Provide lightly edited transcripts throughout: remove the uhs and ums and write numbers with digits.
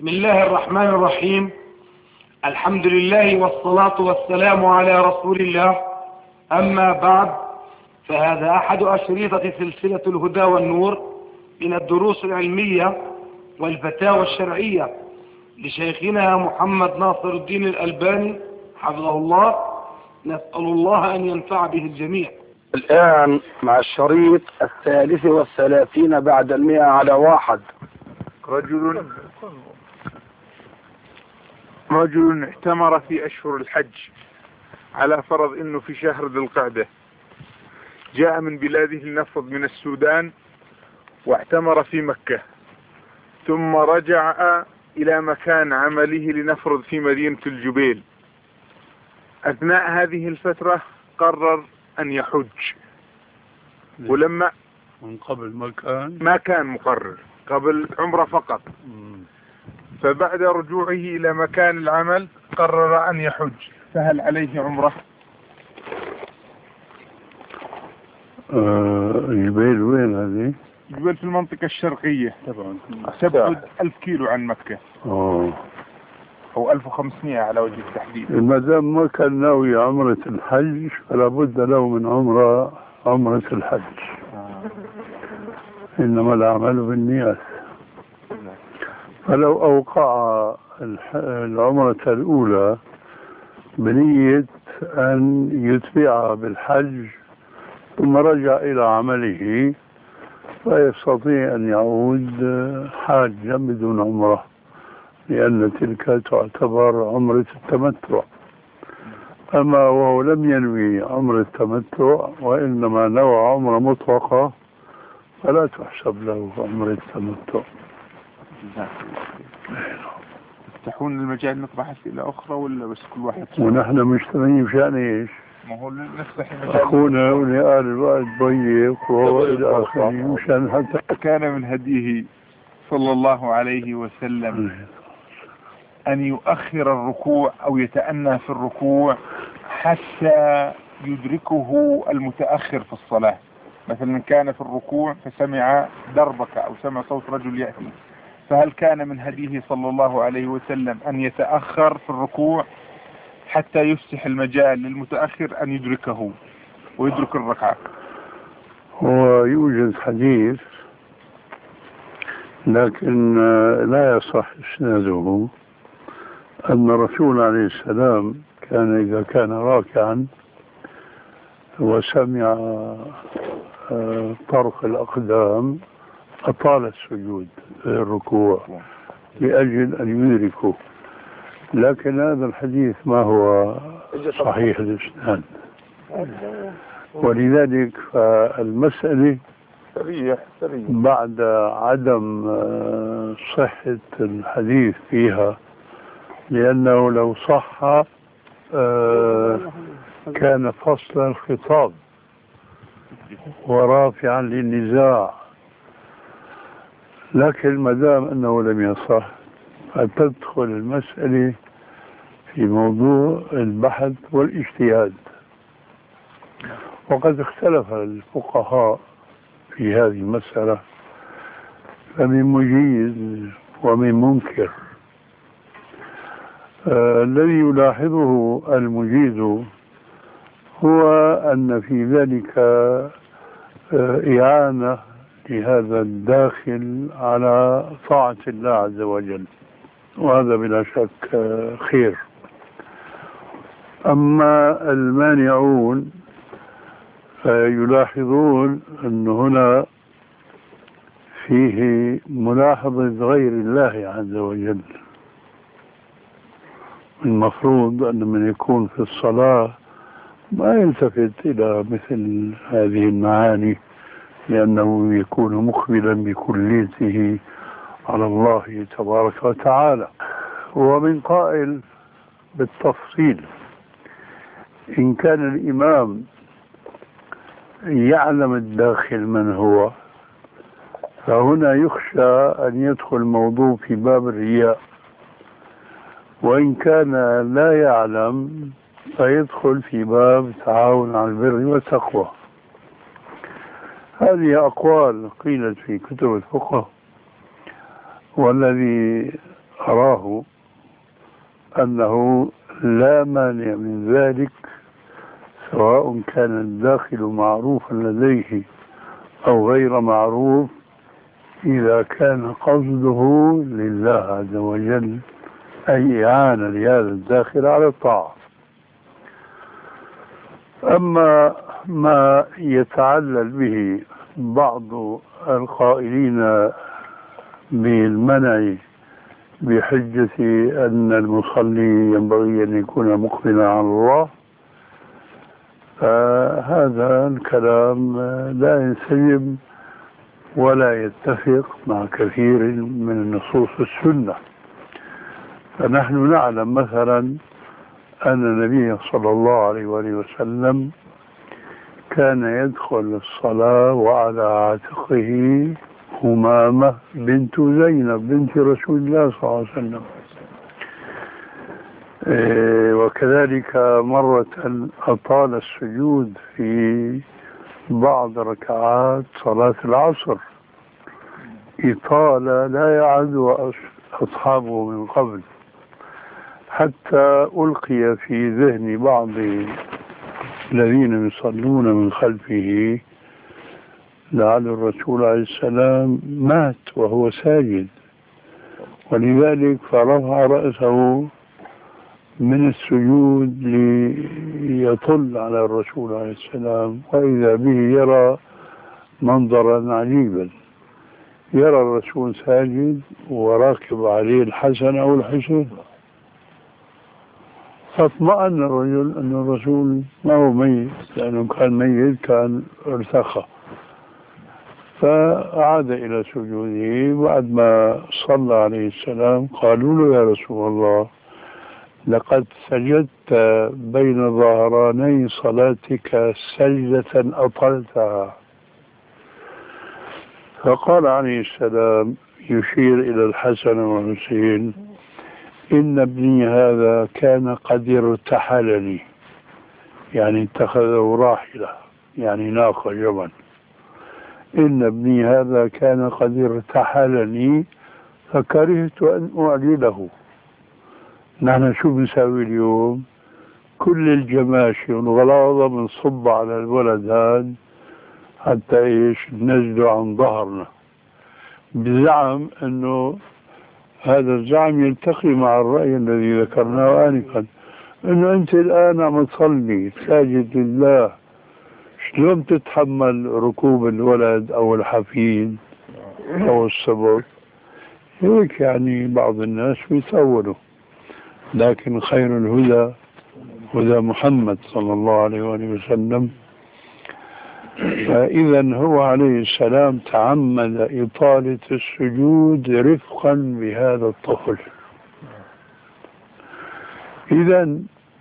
بسم الله الرحمن الرحيم. الحمد لله والصلاة والسلام على رسول الله. أما بعد، فهذا أحد أشريطة سلسلة الهدى والنور من الدروس العلمية والفتاوى الشرعية لشيخنا محمد ناصر الدين الألباني حفظه الله. نسأل الله أن ينفع به الجميع. الآن مع الشريط 33 بعد 100 على 1. رجل اعتمر في أشهر الحج على فرض أنه في شهر ذي القعدة، جاء من بلاده لنفرض من السودان واعتمر في مكة، ثم رجع إلى مكان عمله لنفرض في مدينة الجبيل. أثناء هذه الفترة قرر أن يحج، ولما من قبل ما كان مقرر، قبل عمره فقط. فبعد رجوعه إلى مكان العمل قرر أن يحج، فهل عليه عمره؟ الجبيل وين هذه؟ الجبيل في المنطقة الشرقية، تبعد 1000 كيلو عن مكة، أو 1500 على وجه التحديد. ما دام ما كان ناوي عمرة الحج فلا بد له من عمرة الحج. إنما الأعمال بالنيات. فلو أوقع العمرة الأولى بنية أن يتبعها بالحج ثم رجع إلى عمله فيستطيع أن يعود حاجا بدون عمرة، لأن تلك تعتبر عمرة التمتع. أما وهو لم ينوي عمرة التمتع وإنما نوى عمرة مطلقة فلا تحسب له عمرة التمتع. تفتحون المجال نطرح أسئلة أخرى ولا بس كل واحد؟ ونحن مجتمعين مشان إيش؟ ما هو نفتح المجال. أخونا ولقال الوقت ضيق وهو إلى آخره، مشان حتى كان من هديه صلى الله عليه وسلم أن يؤخر الركوع أو يتأنى في الركوع حتى يدركه المتأخر في الصلاة. مثلا كان في الركوع فسمع دربك أو سمع صوت رجل يأتي، فهل كان من هديه صلى الله عليه وسلم أن يتأخر في الركوع حتى يفسح المجال للمتأخر أن يدركه ويدرك الركعة؟ هو يوجد حديث لكن لا يصح إسناده أن الرسول عليه السلام كان إذا كان راكعا وسمع طرق الأقدام أطال السجود الركوع لأجل أن يدركه، لكن هذا الحديث ما هو صحيح الإسناد، ولذلك فالمسألة بعد عدم صحة الحديث فيها، لأنه لو صح كان فصل الخطاب ورافعا للنزاع، لكن ما دام أنه لم يصح فتدخل المسألة في موضوع البحث والاجتهاد. وقد اختلف الفقهاء في هذه المسألة، فمن مجيز ومن منكر. الذي يلاحظه المجيز هو أن في ذلك إعانة لهذا الداخل على طاعة الله عز وجل، وهذا بلا شك خير. أما المانعون يلاحظون أن هنا فيه ملاحظة غير الله عز وجل. المفروض أن من يكون في الصلاة ما يلتفت إلى مثل هذه المعاني، لأنه يكون مقبلا بكليته على الله تبارك وتعالى. ومن قائل بالتفصيل إن كان الإمام يعلم الداخل من هو، فهنا يخشى أن يدخل الموضوع في باب الرياء، وإن كان لا يعلم فيدخل في باب التعاون على البر والتقوى. هذه أقوال قيلت في كتب الفقه، والذي أنه لا مانع من ذلك، سواء كان الداخل معروفا لديه أو غير معروف، إذا كان قصده لله عز وجل، أي إعانة لهذا الداخل على الطاعة. أما ما يتعلل به بعض القائلين بالمنع بحجة أن المصلي ينبغي أن يكون مقبلا على الله، فهذا الكلام لا ينسجم ولا يتفق مع كثير من نصوص السنة. فنحن نعلم مثلا أن النبي صلى الله عليه وآله وسلم كان يدخل الصلاة وعلى عاتقه أمامة بنت زينب بنت رسول الله صلى الله عليه وسلم. وكذلك مرة أطال السجود في بعض ركعات صلاة العصر إطالة لا يعد أصحابه من قبل، حتى ألقي في ذهن بعض الذين يصلون من خلفه لعل الرسول عليه السلام مات وهو ساجد، ولذلك فرفع رأسه من السجود ليطل على الرسول عليه السلام، وإذا به يرى منظرا عجيبا، يرى الرسول ساجد وراكب عليه الحسن أو الحسين، فاطمأن الرجل أن الرسول ما هو ميت، لأنه كان ميت كان ارتخى، فعاد إلى سجوده. بعد ما صلى عليه السلام قالوا له: يا رسول الله، لقد سجدت بين ظهراني صلاتك سجدة أطلتها. فقال عليه السلام يشير إلى الحسن والحسين: إن ابني هذا كان قد ارتحلني، يعني اتخذه راحلة، يعني ناقة جمل. إن ابني هذا كان قد ارتحلني فكرهت أن أعلله. نحن شو بنسوي اليوم؟ كل الجماشي والغلاظة بنصب على الولد هذا حتى ايش نجده عن ظهرنا، بزعم انه هذا الزعم يلتقي مع الرأي الذي ذكرناه آنفا، انه انت الان عم تصلي ساجد لله، شلون تتحمل ركوب الولد او الحفيد او الصبر؟ هيك يعني بعض الناس بيتأولوا، لكن خير الهدى هدى محمد صلى الله عليه وآله وسلم. فإذا هو عليه السلام تعمد إطالة السجود رفقا بهذا الطفل. إذا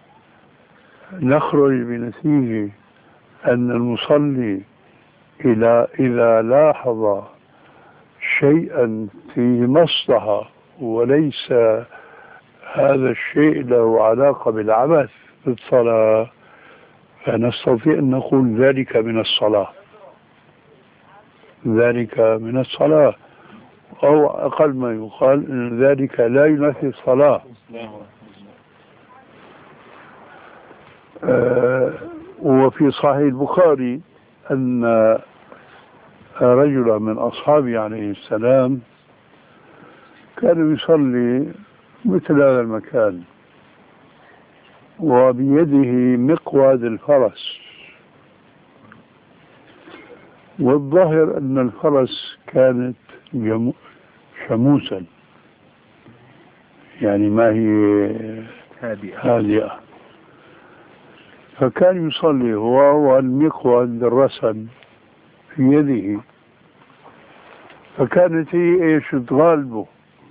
نخرج بنتيجة أن المصلي إذا لاحظ شيئا فيه مصلحة وليس هذا الشيء له علاقة بالعبث في الصلاة، فنستطيع أن نقول ذلك من الصلاة، ذلك من الصلاة، أو أقل ما يقال أن ذلك لا ينافي الصلاة. وفي صحيح البخاري أن رجلا من أصحابه عليه السلام كان يصلي مثل هذا المكان وبيده مقود الفرس، والظاهر أن الفرس كانت شموسا، يعني ما هي هادئة، فكان يصلي هو والمقود الرسن في يده، فكانت هي ايش تغالبه،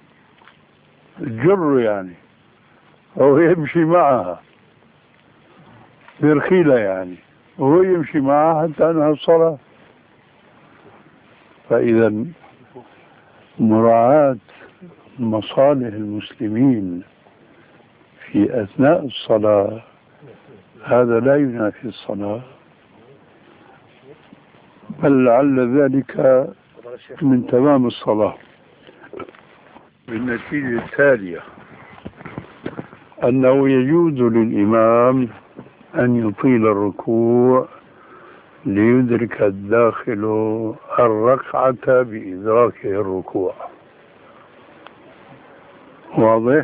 تجره يعني، أو يمشي معها برخيلة يعني، وهو يمشي معها حتى أنهى الصلاة. فإذا مراعاة مصالح المسلمين في أثناء الصلاة هذا لا ينافي الصلاة، بل لعل ذلك من تمام الصلاة. بالنتيجة التالية: أنه يجوز للإمام أن يطيل الركوع ليدرك الداخل الركعة بإدراكه الركوع. واضح؟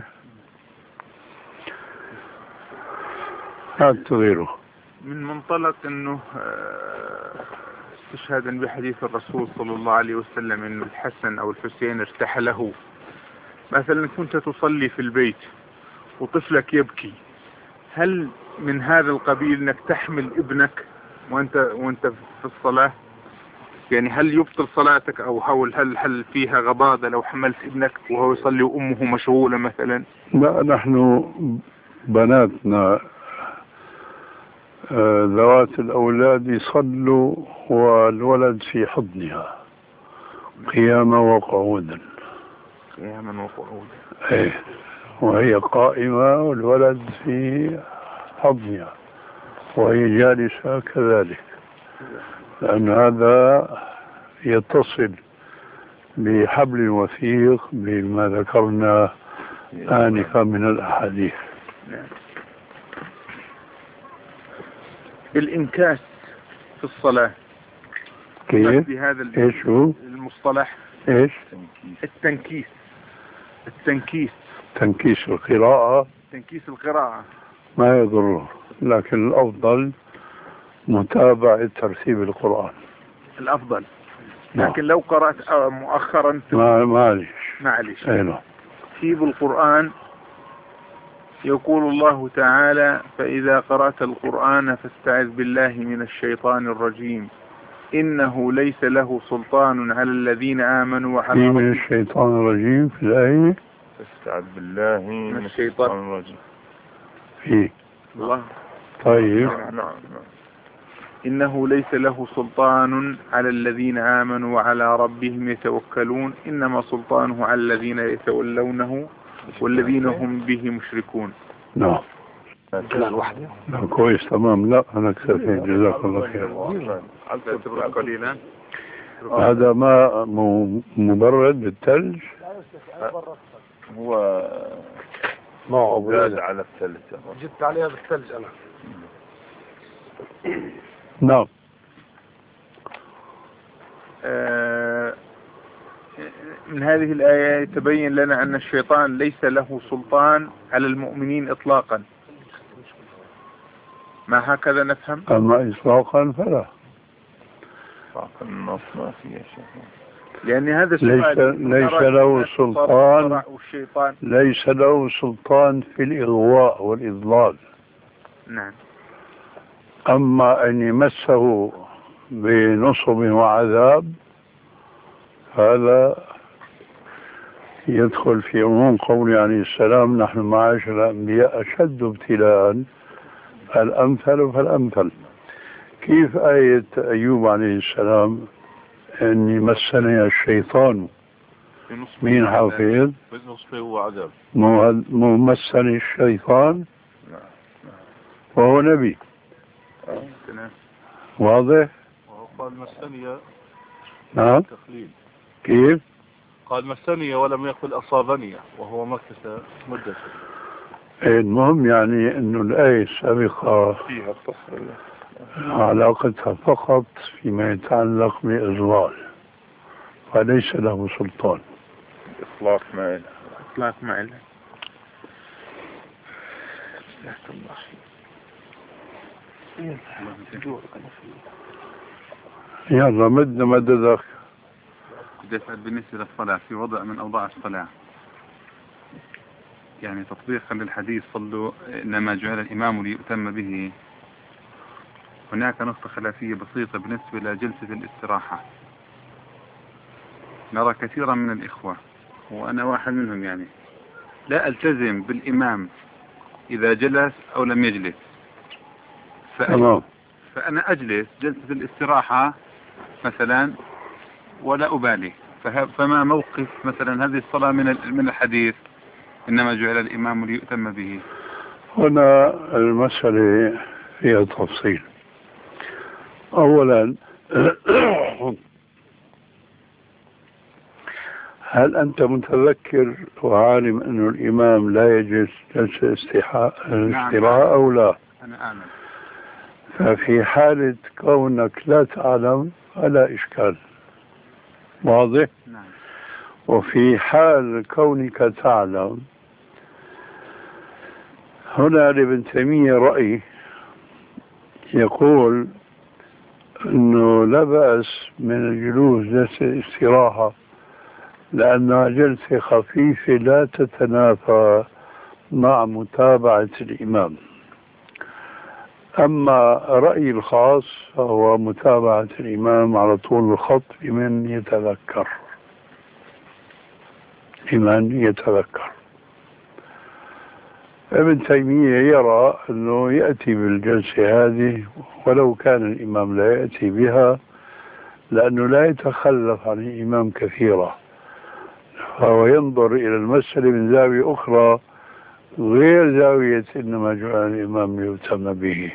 هات غيره. من منطلق أنه استشهادا بحديث الرسول صلى الله عليه وسلم أنه الحسن أو الحسين ارتحله، مثلا كنت تصلي في البيت وطفلك يبكي، هل من هذا القبيل انك تحمل ابنك وانت في الصلاة؟ يعني هل يبطل صلاتك، او هل فيها غضاضة لو حملت ابنك وهو يصلي وامه مشغولة مثلا؟ لا، نحن بناتنا ذوات الأولاد يصلوا والولد في حضنها قياما وقعودا. قياما وقعودا. ايه، وهي قائمة والولد في حضنها وهي جالسة كذلك، لأن هذا يتصل بحبل وثيق بما ذكرنا آنفا من الأحاديث. الإنكاس في الصلاة كيف؟ بهذا ايش هو المصطلح؟ ايش؟ التنكيس. تنكيس القراءة. تنكيس القراءة ما يضره، لكن الأفضل متابعة ترتيب القرآن. الأفضل. لكن لو قرأت مؤخرا معلش ايوه. في بالقرآن يقول الله تعالى: فإذا قرأت القرآن فاستعذ بالله من الشيطان الرجيم إنه ليس له سلطان على الذين آمنوا وعلى من الشيطان الرجيم في الآية. فاستعذ بالله من الشيطان الرجيم فيه الله. طيب. نعم. إنه ليس له سلطان على الذين آمنوا وعلى ربهم يتوكلون إنما سلطانه على الذين يتولونه والذين هم به مشركون. نعم. كلام واحدة. لا كويس تمام. لا أنا اكتفيت، جزاك الله خير. قليلا. هذا ماء مبرد بالثلج. هو ما زاد على الثلج. جبت عليها بالثلج أنا. نعم. من هذه الآية يتبين لنا أن الشيطان ليس له سلطان على المؤمنين إطلاقا. ما هكذا نفهم؟ أما إطلاقا فلا. النص ما فيه شيء. لأن هذا السؤال ليس له سلطان. ليس له سلطان في الإغواء والإضلال. نعم. أما أن يمسه بنصب وعذاب هذا يدخل في عموم قول عليه السلام: نحن معاشر الأنبياء أشد ابتلاء الأمثل فالأمثل. كيف آية أيوب عليه السلام أن يمسني الشيطان؟ مين حافظ؟ بالنصف هو عذاب. ممسني الشيطان وهو نبي. واضح؟ قال مسني. نعم. تقليل. كيف؟ قال مسني ولم يقل أصابني وهو مكث مدة. المهم يعني أنه الآية السابقة فيها التصل علاقتها فقط فيما يتعلق بإضلال، فليس له سلطان. إطلاق ما إله. يلا مددك. بالنسبة للصلاة في وضع من أوضاع الصلاة، يعني تطبيقا للحديث صلوا إنما جعل الإمام ليؤتم به، هناك نقطة خلافية بسيطة بالنسبة لجلسة الاستراحة. نرى كثيرا من الإخوة وأنا واحد منهم يعني لا ألتزم بالإمام إذا جلس أو لم يجلس، فأنا أجلس جلسة الاستراحة مثلا ولا أبالي. فما موقف مثلا هذه الصلاة من الحديث إنما جعل الإمام ليؤتم به؟ هنا المسألة فيها تفصيل. أولا هل أنت متذكر وعالم أن الإمام لا يجلس جلسة استراحة أو لا؟ أنا أعلم. ففي حالة كونك لا تعلم فلا إشكال. واضح؟ نعم. وفي حال كونك تعلم، هنا لابن تيمية رأي يقول أنه لا بأس من الجلوس جلسة استراحة لأنها جلسة خفيفة لا تتنافى مع متابعة الإمام. أما رأيي الخاص هو متابعة الإمام على طول الخط لمن يتذكر. ابن تيمية يرى أنه يأتي بالجلسة هذه ولو كان الإمام لا يأتي بها، لأنه لا يتخلف عن الإمام كثيرا، فهو ينظر إلى المسألة من زاوية أخرى غير زاوية إنما جعل الإمام ليهتم به.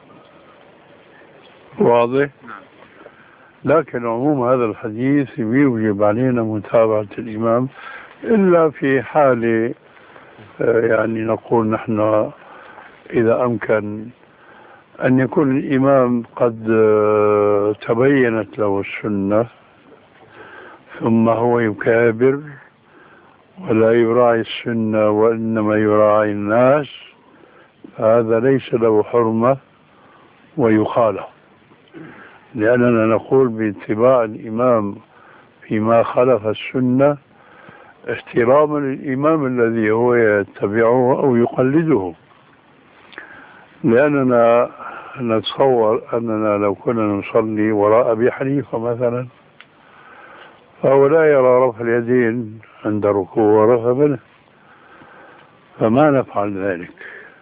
واضح؟ لكن عموم هذا الحديث يوجب علينا متابعة الإمام إلا في حال يعني نقول نحن إذا أمكن أن يكون الإمام قد تبينت له السنة ثم هو يكابر ولا يراعي السنة وإنما يراعي الناس، هذا ليس له حرمة ويخالف، لأننا نقول باتباع الإمام فيما خالف السنة احتراما للإمام الذي هو يتبعه أو يقلده. لأننا نتصور أننا لو كنا نصلي وراء أبي حنيفة مثلا فهو لا يرى رفع اليدين عند ركوع ورفع منه، فما نفعل ذلك.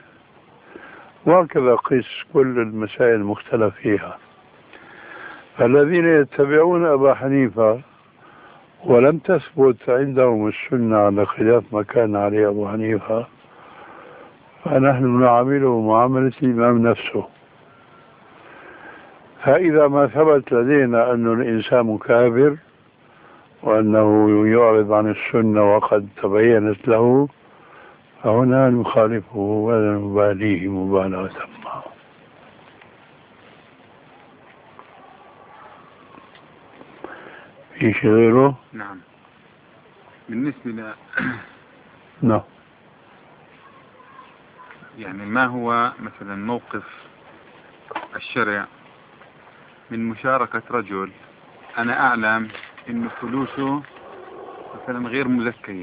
وهكذا قيس كل المسائل المختلف فيها. الذين يتبعون أبا حنيفة ولم تثبت عندهم السنة على خلاف ما كان عليه أبو حنيفة، فنحن نعامله معاملة الإمام نفسه. فإذا ما ثبت لدينا أن الإنسان مكابر وأنه يعرض عن السنة وقد تبينت له، فهنا نخالفه ولا نباليه مبالاة معه. في شيء غيره؟ نعم. بالنسبة ل نعم. يعني ما هو مثلا موقف الشرع من مشاركة رجل أنا أعلم إنه فلوسه مثلا غير مزكية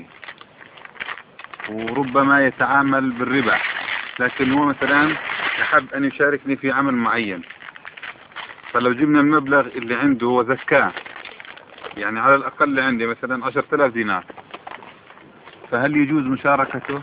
وربما يتعامل بالربا، لكن هو مثلا يحب أن يشاركني في عمل معين، فلو جبنا المبلغ اللي عنده وزكاه، يعني على الأقل عندي مثلا 10,000 دينار، فهل يجوز مشاركته؟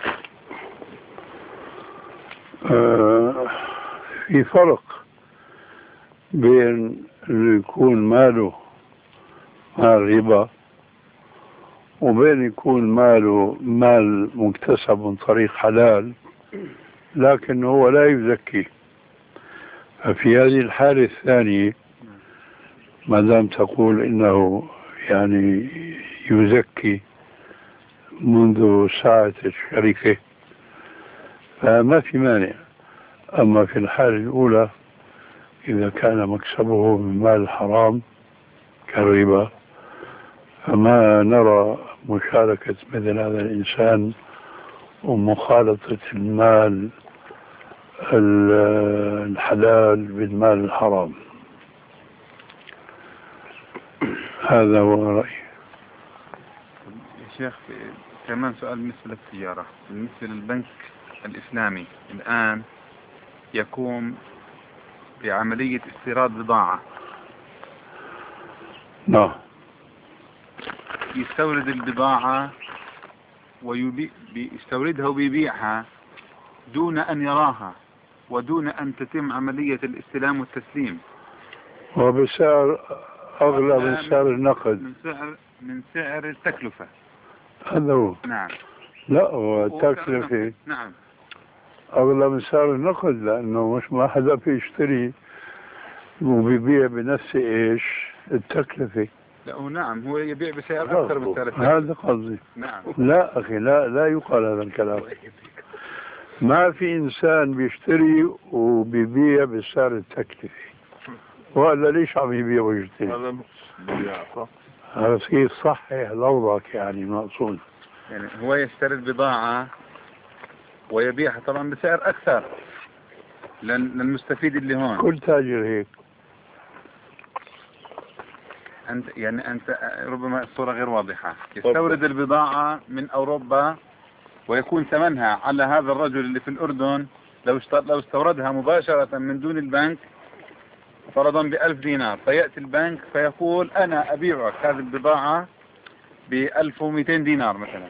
في فرق بين اللي يكون ماله مال ربا وبين يكون ماله مال مكتسب من طريق حلال لكن هو لا يزكي. ففي هذه الحالة الثانية ما دام تقول إنه يعني يزكي منذ ساعة الشركة فما في مانع. أما في الحالة الأولى إذا كان مكسبه من مال حرام كالربا فما نرى مشاركة مثل هذا الإنسان ومخالطة المال الحلال بالمال الحرام. هذا هو رأيي. يا شيخ كمان سؤال بالنسبة للتجارة، بالنسبة للبنك الإسلامي الآن يقوم بعملية استيراد بضاعة. نعم. يستورد البضاعة ويستوردها ويبيعها دون أن يراها ودون أن تتم عملية الاستلام والتسليم، وبسعر أغلى من سعر النقد، من سعر التكلفة. هذا هو. نعم. لا هو التكلفة نعم أغلى من سعر النقد، لأنه مش ما حدا بيشتري وبيبيع بنفس إيش التكلفة. لا نعم، هو يبيع بسعر أكثر من سعر التكلفة. هذا قصدي. نعم. لا أخي، لا يقال هذا الكلام. ما في إنسان بيشتري وبيبيع بسعر التكلفة، ولا ليش عم يبيع ويشتري؟ هذا شيء صحيح لوضعك يعني مقصود. يعني هو يشتري البضاعة ويبيعها طبعا بسعر أكثر للمستفيد اللي هون. كل تاجر هيك. أنت ربما الصورة غير واضحة. يستورد البضاعة من أوروبا ويكون ثمنها على هذا الرجل اللي في الأردن لو استوردها مباشرة من دون البنك فرضا ب1000 دينار، فيأتي البنك فيقول أنا أبيعك هذه البضاعة ب1200 دينار مثلا.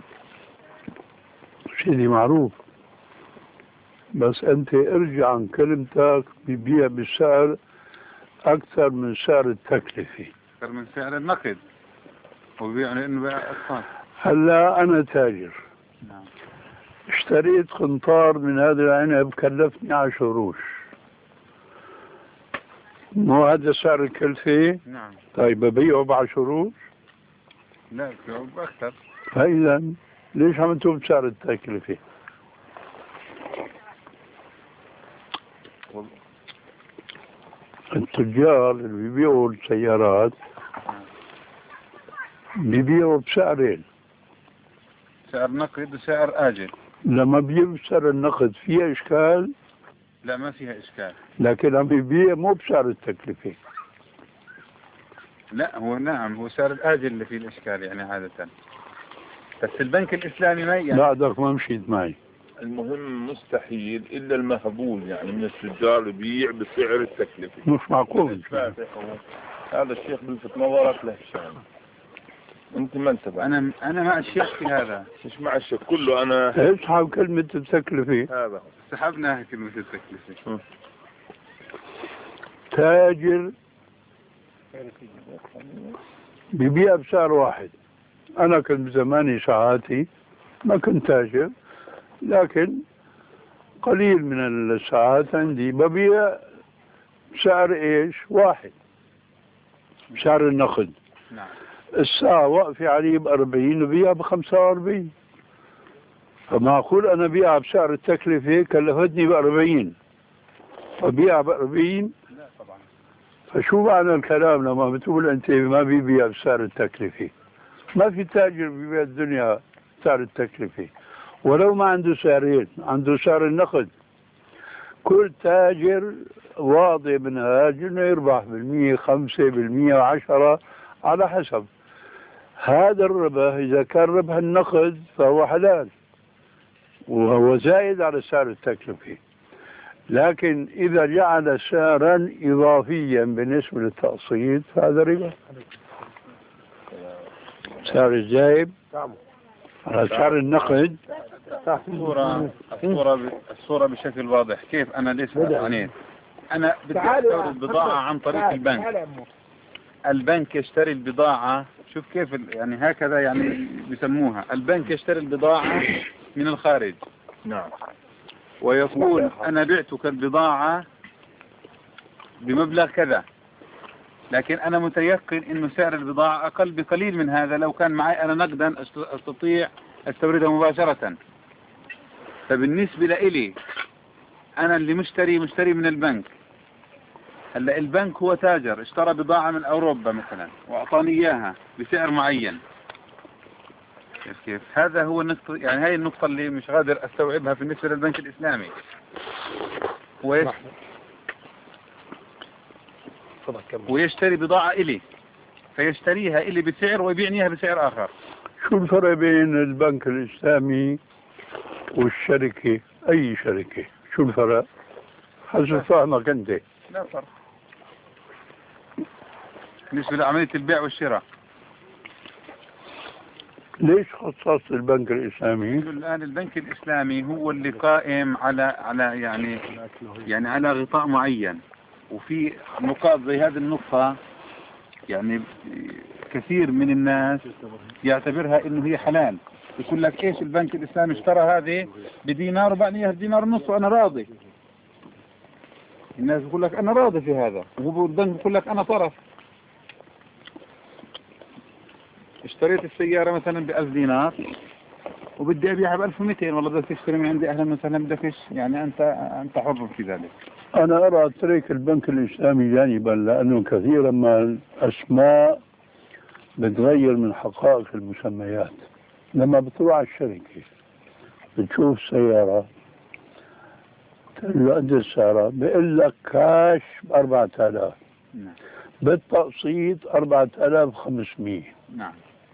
سيدي معروف، بس أنت ارجع عن كلمتك ببيع بسعر أكثر من سعر التكلفة، أكثر من سعر النقد، وبيع لأنه بيع أقساط. هلا أنا تاجر. نعم. اشتريت قنطار من هذا العنب كلفني 10 قروش، مو هذا سعر الكلفة؟ نعم. طيب ببيعه ب10 قروش؟ لا بيعه بأكثر. فإذا ليش عملتوه بسعر التكلفة؟ التجار اللي بيبيعوا السيارات بيبيعوا بسعرين، سعر نقد وسعر آجل. لما بيبيع بسعر النقد فيها إشكال؟ لا ما فيها إشكال. لكن عم بيبيع مو بسعر التكلفة. لا هو نعم، هو سعر الآجل اللي فيه الإشكال يعني عادة. بس البنك الإسلامي ما يعني بعدك ما مشيت معي. المهم مستحيل إلا المهبول يعني من التجار يبيع بسعر التكلفة. مش معقول. هذا الشيخ بلفت نظرك لهشام، انت ما انتبه. أنا مع الشيخ في هذا. مش مع الشيخ كله، أنا اسحب كلمة التكلفة. هذا سحبناها كلمة التكلفة. تاجر بيبيع بسعر واحد. أنا كنت بزماني ساعاتي ما كنت تاجر، لكن قليل من الساعات عندي ببيع بسعر ايش؟ واحد، بسعر النقد. نعم. الساعة واقفة علي ب40 وبيع ب45، فمعقول أنا بيع بسعر التكلفة كلفتني ب40 وبيع ب40؟ لا طبعا. فشو معنى الكلام لما بتقول أنت ما بيبيع بسعر التكلفة؟ ما في تاجر بيبيع الدنيا بسعر التكلفة، ولو ما عنده سعرين، عنده سعر النقد. كل تاجر واضح منهاج انه يربح 1%، 5%، 10 على حسب. هذا الربح اذا كان ربح النقد فهو حلال وهو زائد على سعر التكلفة، لكن اذا جعل سعرا اضافيا بالنسبة للتقسيط فهذا ربا. سعر الزائد على سعر النقد. الصورة بشكل واضح. كيف أنا ليش يعني أنا بدي أستورد بضاعة عن طريق البنك. البنك يشتري البضاعة، شوف كيف يعني هكذا يعني بيسموها. البنك يشتري البضاعة من الخارج. نعم. ويقول أنا بعتك البضاعة بمبلغ كذا، لكن أنا متيقن إنه سعر البضاعة أقل بقليل من هذا. لو كان معي أنا نقدا أستطيع استوردها مباشرة. فبالنسبة لإلي أنا اللي مشتري من البنك. هلا البنك هو تاجر اشترى بضاعة من أوروبا مثلا وأعطاني إياها بسعر معين. كيف هذا هو النقطة، يعني هاي النقطة اللي مش قادر أستوعبها بالنسبة للبنك الإسلامي. ويشتري بضاعة إلي، فيشتريها إلي بسعر ويبيعني إياها بسعر آخر. شو الفرق بين البنك الإسلامي والشركة؟ أي شركة؟ شو الفرق؟ حسب فهمك أنت. لا فرق بالنسبة لعملية البيع والشراء. ليش خصصت البنك الإسلامي؟ الآن البنك الإسلامي هو اللي قائم على يعني على غطاء معين، وفي نقاط زي هذه النقطة يعني كثير من الناس يعتبرها إنه هي حلال. يقول لك إيش البنك الإسلامي اشترى هذه بدينار وبعني إياها بدينار ونص وأنا راضي. الناس يقول لك أنا راضي في هذا، وهو البنك يقول لك أنا طرف. اشتريت السيارة مثلا ب1000 دينار وبدي أبيعها ب1200، والله بدك تشتري من عندي أهلا وسهلا، بدكش يعني أنت حر في ذلك. أنا أرى ترك البنك الإسلامي جانبا، لأنه كثيرا ما الأسماء بتغير من حقائق المسميات. لما بتروح على الشركة بتشوف سيارة تقول له قد السيارة، بيقول لك كاش ب4000، نعم. بالتقسيط 4500. نعم.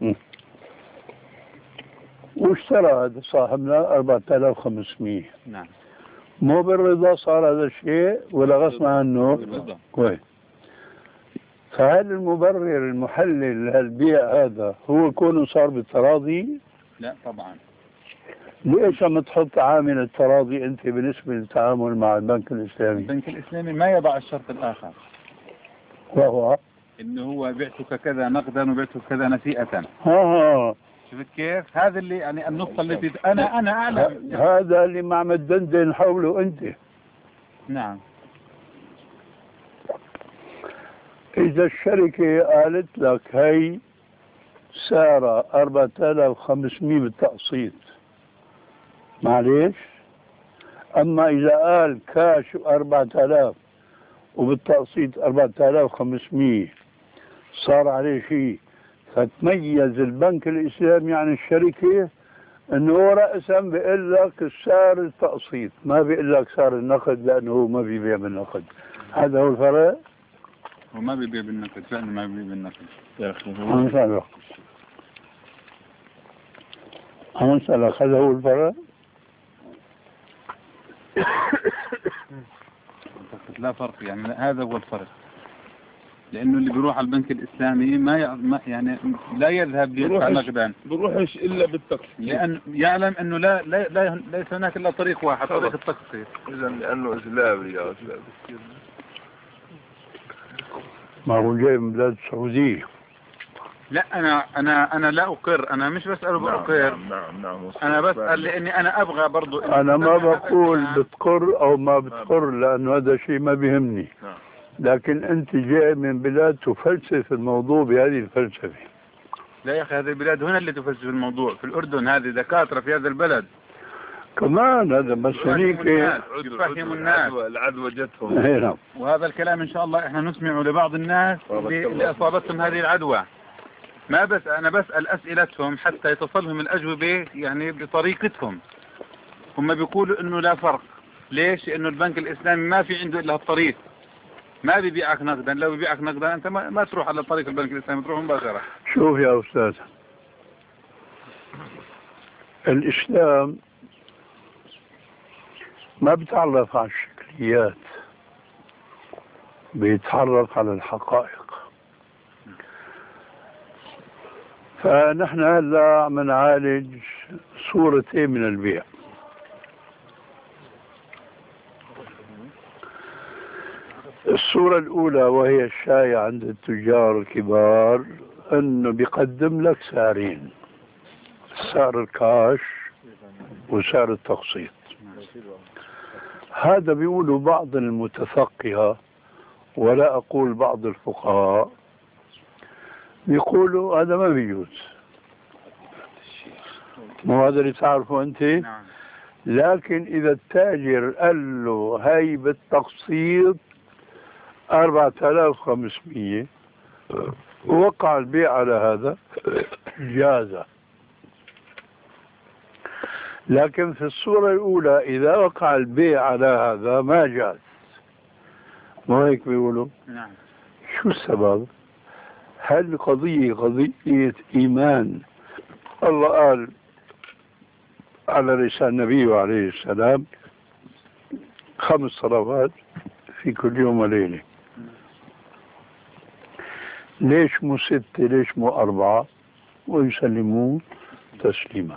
واشترى هذا صاحبنا 4500. نعم. مو بالرضا صار هذا الشيء ولا غصب عنه؟ بالرضا. كويس. فهل المبرر المحلل للبيع هذا هو كونه صار بالتراضي؟ لا طبعا. ليش عم تحط عامل التراضي انت بالنسبه للتعامل مع البنك الاسلامي؟ البنك الإسلامي ما يضع الشرط الآخر، وهو إنه هو بعتك كذا نقدا وبعتك كذا نسيئة. ها شفت كيف؟ هذا اللي يعني النقطة التي أنا أعلم. هذا اللي مع مدندن حوله انت. نعم. اذا الشركه قالت لك هي سعرها 4500 بالتقسيط، معليش. اما اذا قال كاش 4000 وبالتقسيط 4500 صار عليه شيء، فتميز البنك الاسلامي عن الشركه انه هو رأسا بيقول لك السعر التقسيط، ما بيقول لك سعر النقد، لانه هو ما بيبيع بالنقد. هذا هو الفرق. هو ما بيبيع بالنقد، فعلا ما بيبيع بالنقد يا أخي أنا أسألك هذا هو الفرق. لا فرق، يعني هذا هو الفرق. لأنه اللي بيروح على البنك الإسلامي ما يعني لا يذهب ليدفع نقدا، بروحش إلا بالتقسيط، لأن يعلم أنه ليس هناك إلا طريق واحد، طريق التقسيط. إذا لأنه إسلامي يا أسلام. ما هو جاي من بلاد السعودية. لا أنا لا أقر، أنا مش بسأله بأقر. نعم. أنا بسأل لأني أنا أبغى برضو. أنا ما بقول بتقر أو ما بتقر، لأنه هذا شيء ما بيهمني. لكن أنت جاي من بلاد تفلسف الموضوع بهذه الفلسفة. لا يا أخي، هذه البلاد هنا اللي تفلسف الموضوع، في الأردن هذه دكاترة في هذا البلد كمان. هذا بس هنيك يفهم الناس، العدوى جتهم. نعم. وهذا الكلام إن شاء الله إحنا نسمعه لبعض الناس اللي أصابتهم هذه العدوى. ما بس أنا بسأل أسئلتهم حتى يتصلهم الأجوبة يعني بطريقتهم. هم بيقولوا إنه لا فرق. ليش؟ إنه البنك الإسلامي ما في عنده إلا الطريق، ما بيبيعك نقدا. لو بيبيعك نقدا أنت ما تروح على طريق البنك الإسلامي، تروح مباشرة. شوف يا أستاذ، الإسلام ما بيتعرف على الشكليات، بيتعرف على الحقائق. فنحن هلا عم نعالج صورتين من البيع. الصورة الأولى وهي الشائعة عند التجار الكبار، أنه بيقدم لك سعرين، سعر الكاش وسعر التقسيط. هذا بيقولوا بعض المتفقهة، ولا أقول بعض الفقهاء، بيقولوا هذا ما بيجوز. مو هذا اللي تعرفه أنت؟ لكن إذا التاجر قال له هاي بالتقسيط 4500 ووقع البيع على هذا جاز. لكن في الصورة الأولى إذا وقع البيع على هذا ما جاز. مو هيك بيقولوا؟ نعم. شو السبب؟ هل قضية إيمان؟ الله قال على لسان النبي عليه السلام 5 صلوات في كل يوم وليلة. ليش مو 6؟ ليش مو 4؟ ويسلمون تسليما.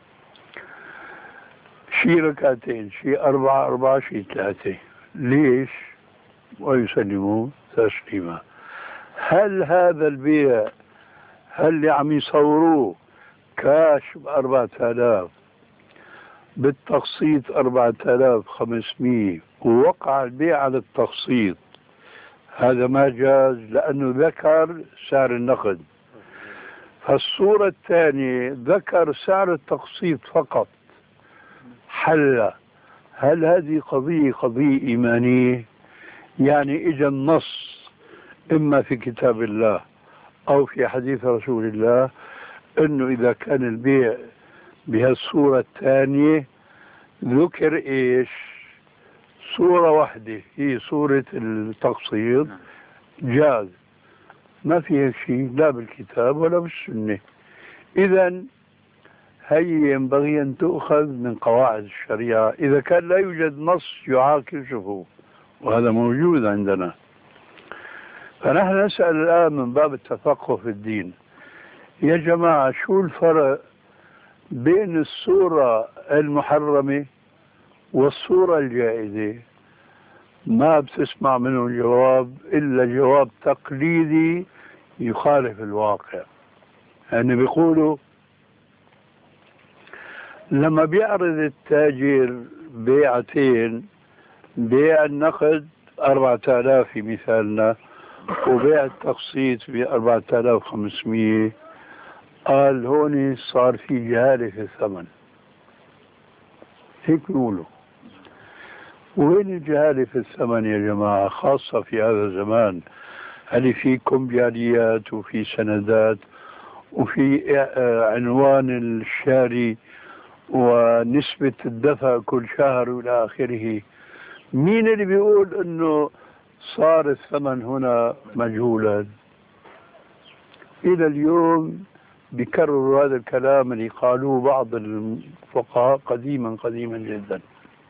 شي ركعتين، شي 4 شي 3. ليش؟ ويسلمون تسليما. هل هذا البيع اللي عم يصوروه كاش ب4000 بالتقسيط 4500 ووقع البيع على التقسيط، هذا ما جاز لأنه ذكر سعر النقد. فالصورة الثانية ذكر سعر التقسيط فقط. هل هذه قضية إيمانية؟ يعني إجا النص إما في كتاب الله أو في حديث رسول الله إنه إذا كان البيع بهالصورة الثانية ذكر إيش؟ صورة واحدة هي صورة التقسيط جاز، ما فيها شيء لا بالكتاب ولا بالسنة. إذا هي ينبغي أن تؤخذ من قواعد الشريعة إذا كان لا يوجد نص يعاكسه، وهذا موجود عندنا. فنحن نسأل الآن من باب التفقه في الدين، يا جماعة شو الفرق بين الصورة المحرمة والصورة الجائزة؟ ما بتسمع منه جواب إلا جواب تقليدي يخالف الواقع. يعني بيقولوا لما بيعرض التاجر بيعتين، بيع النقد 4000 في مثالنا وبيع التقسيط ب 4500، قال هون صار في جهالة في الثمن. هيك بيقولوا. وين الجهالة في الثمن يا جماعة، خاصة في هذا الزمان؟ هل في كمبياليات وفي سندات وفي عنوان الشاري ونسبة الدفع كل شهر وإلى آخره؟ مين اللي بيقول إنه صار الثمن هنا مجهولا؟ إلى اليوم بيكرروا هذا الكلام اللي قالوه بعض الفقهاء قديما جدا.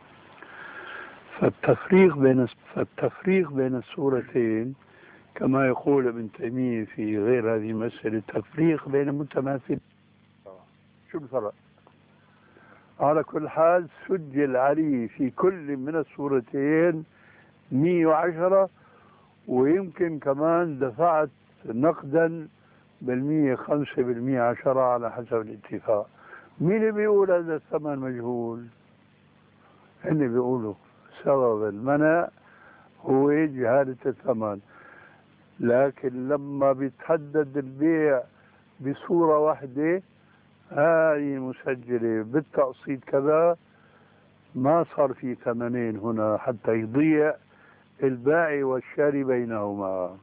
فالتفريق بين الصورتين كما يقول ابن تيمية في غير هذه المسألة تفريق بين متماثلين. شو الفرق؟ على كل حال سجل عليه في كل من الصورتين 110، ويمكن كمان دفعت نقدا 5% 10 على حسب الاتفاق. مين اللي بيقول هذا الثمن مجهول؟ هن بيقولوا سبب المنع هو جهالة الثمن، لكن لما بيتحدد البيع بصورة واحدة هاي مسجلة بالتقسيط كذا، ما صار في ثمنين هنا حتى يضيع البائع والشاري بينهما.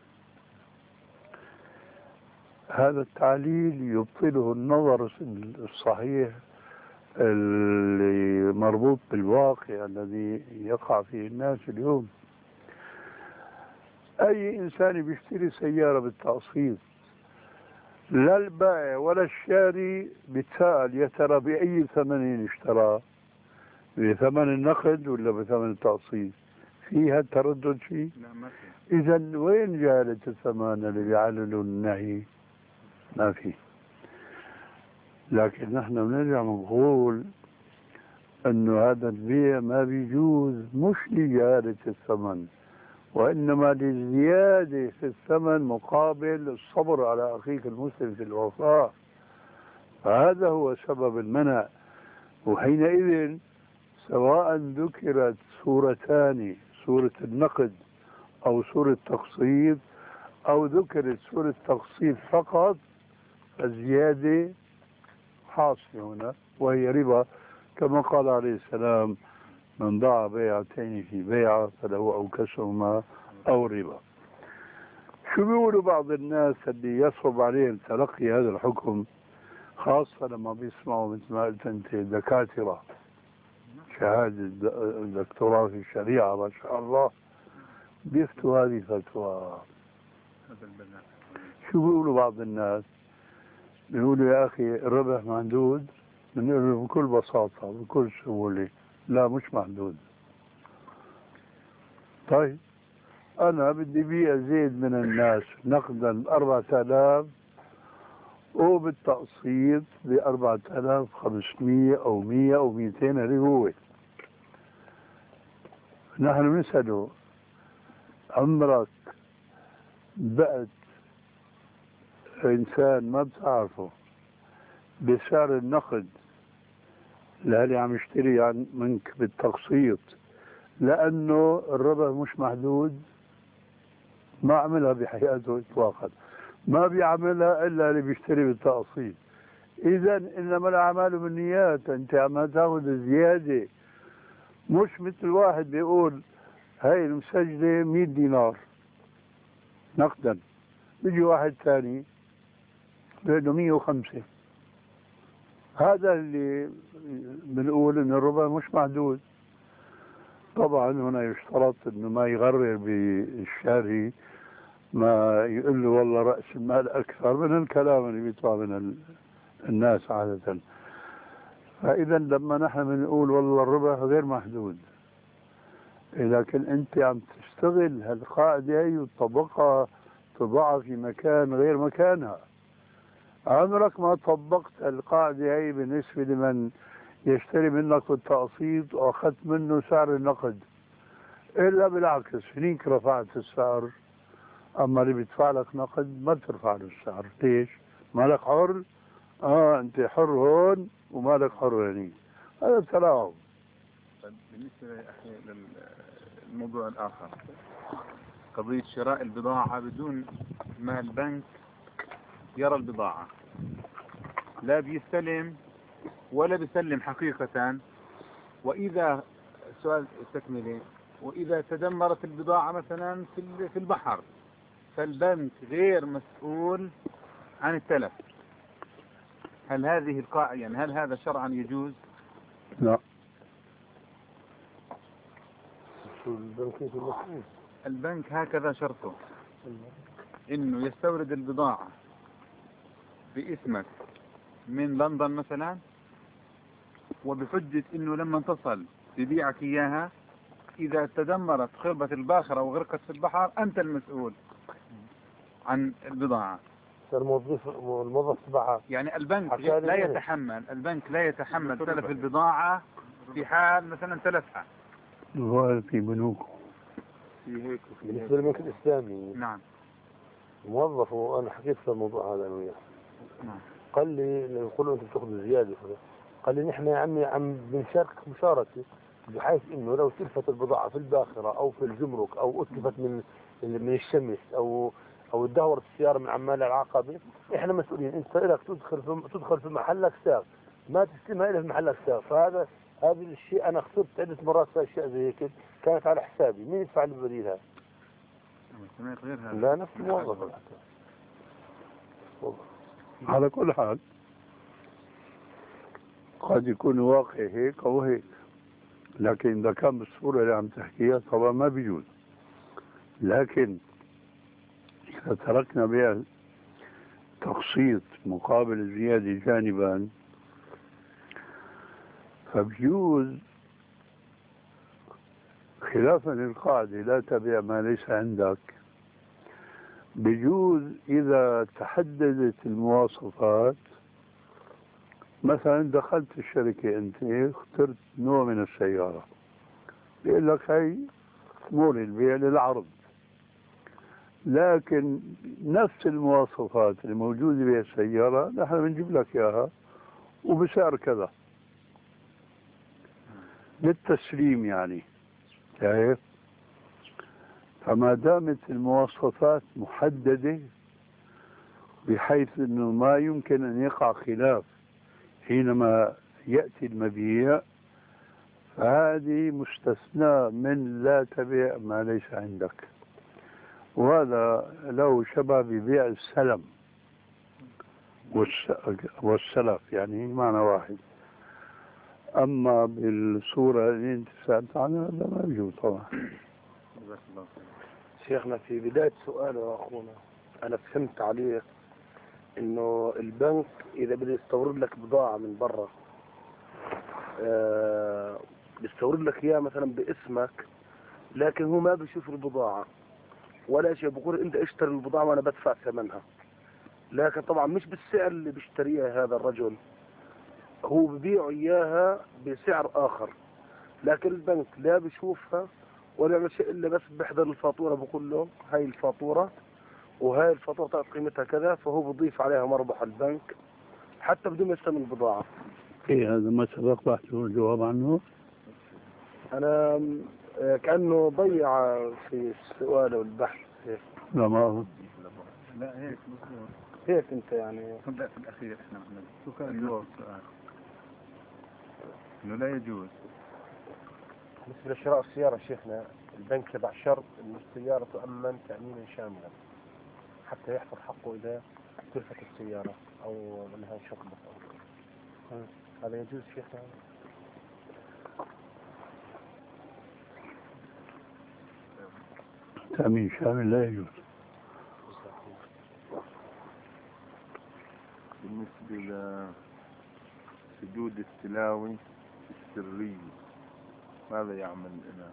هذا التعليل يبطله النظر الصحيح اللي مربوط بالواقع الذي يقع فيه الناس اليوم. أي إنسان بيشتري سيارة بالتقسيط لا البائع ولا الشاري بيتساءل يا ترى بأي ثمن اشترى، بثمن النقد ولا بثمن التقسيط؟ فيها تردد شيء؟ إذا وين جهالة الثمن اللي بيعللوا النهي؟ ما في. لكن نحن بنرجع بنقول انه هذا البيع ما بيجوز مش لجهالة الثمن، وانما للزيادة في الثمن مقابل الصبر على اخيك المسلم في الوفاء. فهذا هو سبب المنع. وحينئذ سواء ذكرت صورتان، صورة النقد او صورة تقسيط، او ذكرت صورة تقسيط فقط، الزيادة حاصلة هنا وهي ربا، كما قال عليه السلام من ضاع بيعتين في بيعة فله أوكسهما أو ربا. شو بيقولوا بعض الناس اللي يصعب عليهم تلقي هذا الحكم، خاصة لما بيسمعوا مثل ما قلت أنت دكاترة شهادة دكتوراه في الشريعة ما شاء الله بيفتوا هذه فتوى. شو بيقولوا بعض الناس؟ بيقولوا يا أخي الربح محدود. بنقول له بكل بساطة بكل سهولة لا مش محدود. طيب أنا بدي بيع زيد من الناس نقدا 4000 وبالتقسيط ب 4500 أو 100 أو 200 اللي هو. نحن بنسأله عمرك بعت إنسان ما بتعرفه بسعر النقد للي عم يشتري منك بالتقسيط لأنه الربح مش محدود؟ ما عملها بحياته إطلاقا. ما بيعملها إلا اللي بيشتري بالتقسيط. إذا إنما الأعمال بالنيات. أنت عم تاخذ زيادة، مش مثل واحد بيقول هاي المسجلة 100 دينار نقدا، بيجي واحد ثاني بده 105. هذا اللي بنقول إن الربا مش محدود. طبعا هنا يشترط إنه ما يغرر بالشاري، ما يقول له والله رأس المال أكثر من الكلام اللي بيطلع من الناس عادة. فإذا لما نحن بنقول والله الربا غير محدود، لكن أنت عم تشتغل هالقاعدة هي وتطبقها، تضعها في مكان غير مكانها. عمرك ما طبقت القاعدة هي بالنسبة لمن يشتري منك بالتقسيط وأخذت منه سعر النقد، إلا بالعكس هنيك رفعت السعر. أما اللي بيدفع لك نقد ما بترفع له السعر. ليش؟ مالك حر؟ أنت حر هون ومالك حر هنيك. هذا تلاعب. بالنسبة يا أخي للموضوع الآخر، قضية شراء البضاعة بدون ما البنك يرى البضاعة، لا بيستلم ولا بيسلم حقيقة. وإذا سؤال تكملي، وإذا تدمرت البضاعة مثلا في البحر، فالبنك غير مسؤول عن التلف. هل هذه القاعدة يعني هل هذا شرعا يجوز؟ لا. البنك هكذا شرطه، انه يستورد البضاعة باسمك من لندن مثلا، وبحجة انه لما تصل يبيعك اياها، اذا تدمرت خربت الباخرة وغرقت في البحر انت المسؤول عن البضاعة. الموظف تبعها يعني البنك لا يتحمل تلف البضاعة في حال مثلا تلفها. في بنوك في هيك بالنسبة للبنك الإسلامي. نعم. موظف، وأنا حكيت في الموضوع هذا أنا وياه. نعم. قال لي يقول له أنت بتاخذ زيادة، قال لي نحن يا عمي عم بنشارك مشاركة، بحيث إنه لو تلفت البضاعة في الباخرة أو في الجمرك أو أتلفت من الشمس أو تدهورت السيارة من عمال العقبة، إحنا مسؤولين. أنت لك تدخل في محلك ساغ، ما تستلمها إلا في محلك ساغ. هذا الشيء أنا خسرت عدة مرات في أشياء زي هيك كانت على حسابي. مين يدفع لي بديلها؟ سمعت غير هذا. لا، نفس الموظف. على كل حال قد يكون واقع هيك أو هيك، لكن إذا كان بالصورة اللي عم تحكيها طبعا ما بيجوز. لكن إذا تركنا بها تقسيط مقابل الزيادة جانبا، فبيجوز خلافا للقاعدة لا تبيع ما ليس عندك. بيجوز إذا تحددت المواصفات، مثلا دخلت الشركة أنت اخترت نوع من السيارة، بيقول لك هي مو للبيع للعرض، لكن نفس المواصفات اللي موجودة بها السيارة نحن بنجيب لك إياها وبسعر كذا للتسليم يعني. شايف؟ فما دامت المواصفات محددة بحيث أنه ما يمكن أن يقع خلاف حينما يأتي المبيع، فهذه مستثنى من لا تبيع ما ليس عندك. وهذا له شبه ببيع السلم والسلف، يعني معنى واحد. أما بالصورة اللي انت سألت عنها هذا ما بيجوز طبعا. شيخنا في بداية سؤال يا أخونا أنا فهمت عليه إنه البنك إذا بده يستورد لك بضاعة من برا، بيستورد لك إياها مثلا باسمك، لكن هو ما بيشوف البضاعة ولا شيء، بقول أنت اشتري البضاعة وأنا بدفع ثمنها، لكن طبعا مش بالسعر اللي بيشتريها هذا الرجل، هو ببيع إياها بسعر آخر، لكن البنك لا بيشوفها ولا يعمل شيء إلا بس بيحضر الفاتورة، بقول له هاي الفاتورة وهاي الفاتورة تعطي قيمتها كذا، فهو بيضيف عليها مربح البنك حتى بدون ما يستلم البضاعة. إيه هذا ما سبق بحث الجواب عنه؟ أنا كأنه ضيع في السؤال والبحث. لا ما هو لا هيك مظبوط. هيك انت يعني نبدأ في الأخير احنا محمد. شو كان جواب السؤال؟ انه لا يجوز. بالنسبة لشراء السيارة شيخنا، البنك يضع شرط أن السيارة تؤمن تأمينا شاملا حتى يحفظ حقه إذا تلفت السيارة أو أنها شقبت هذا يجوز شيخنا؟ تأمين شامل لا يجوز. بالنسبة لسدود التلاوة السرية ماذا يعمل الإمام؟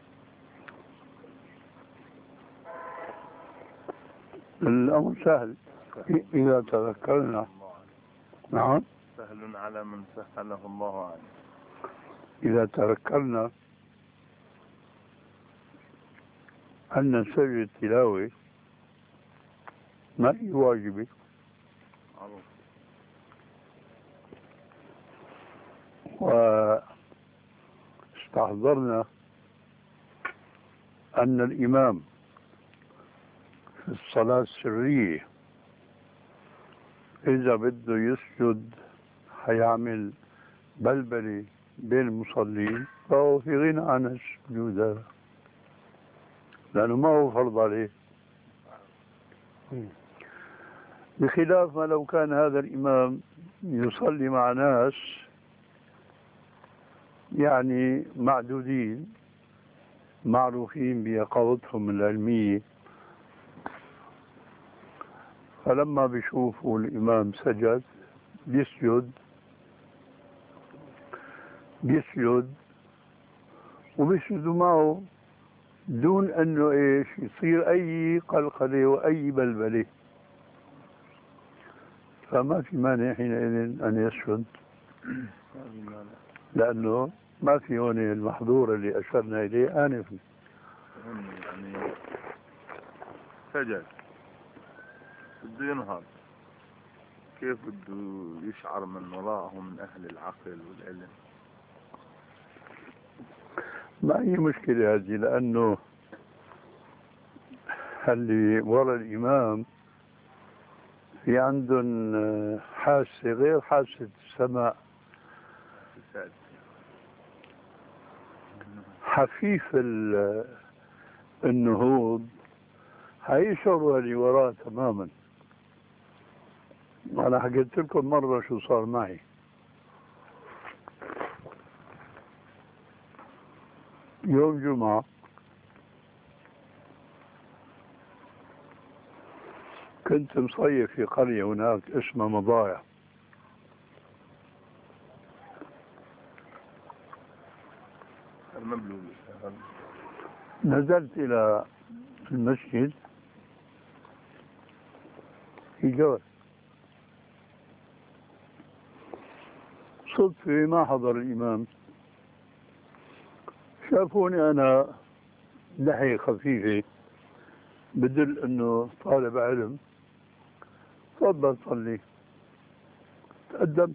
الأمر سهل إذا تذكرنا. نعم، سهل على من سهله الله عليه. إذا تذكرنا أن سجد التلاوة ما هي واجبة، معروف. واستحضرنا أن الإمام في الصلاة السرية إذا بده يسجد حيعمل بلبلة بين المصلين فهو في غنى عن السجود هذا، لأنه ما هو فرض عليه، بخلاف ما لو كان هذا الإمام يصلي مع ناس يعني معدودين معروفين بيقظتهم العلمية، فلما بيشوفوا الإمام سجد بيسجد وبيسجدوا معه دون أنه إيش يصير أي قلقلة وأي بلبلة، فما في مانع حينئذ أن يسجد، لأنه ما في هون المحظور اللي أشرنا إليه آنفا. يعني سجد بده ينهض، كيف بده يشعر من وراءه من أهل العقل والعلم؟ ما هي مشكلة هذه، لأنه اللي وراء الإمام في عندهم حاسة غير حاسة السماء، حفيف النهوض حيشعروا اللي وراه تماما. أنا حكيت لكم مرة شو صار معي. يوم جمعة كنت مصيف في قرية هناك اسمها مضايع، المبلول. نزلت إلى المسجد في جوز، صدفة ما حضر الإمام، شافوني أنا لحية خفيفة بدل أنه طالب علم، تفضل صلي. تقدمت،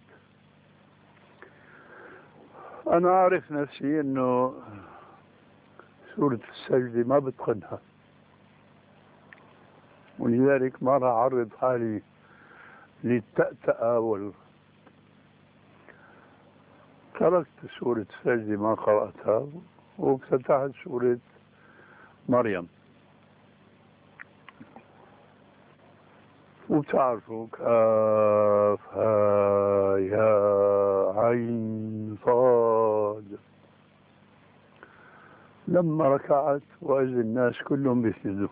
أنا أعرف نفسي أنه سورة السجدة ما بتقنها، ولذلك ما راح أعرض حالي للتأتأة تركت سورة السجدة ما قرأتها وافتتحت سورة مريم. وبتعرفوا كافها يا عين صاد، لما ركعت وإذا الناس كلهم بيسجدوا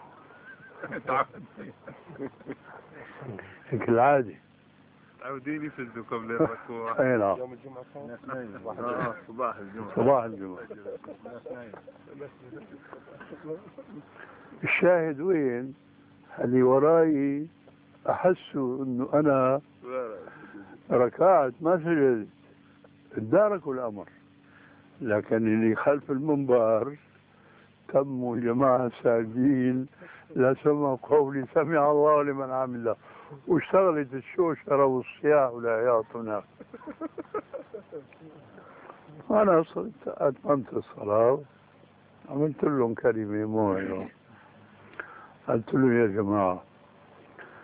هيك العادة، عاودين يسجدوا قبل الركوع. أي نعم، يوم الجمعة صباح الجمعة. صباح الجمعة. الشاهد وين؟ اللي وراي أحسوا إنه أنا ركعت ما سجدت، اداركوا الأمر، لكن اللي خلف المنبر تموا جماعة ساجدين لا سمعوا قولي سمع الله لمن عمله، واشتغلت الشوشرة والصياح والعياط هناك. أنا أتممت الصلاة، عملت لهم كلمة موعظة، قلت له يا جماعة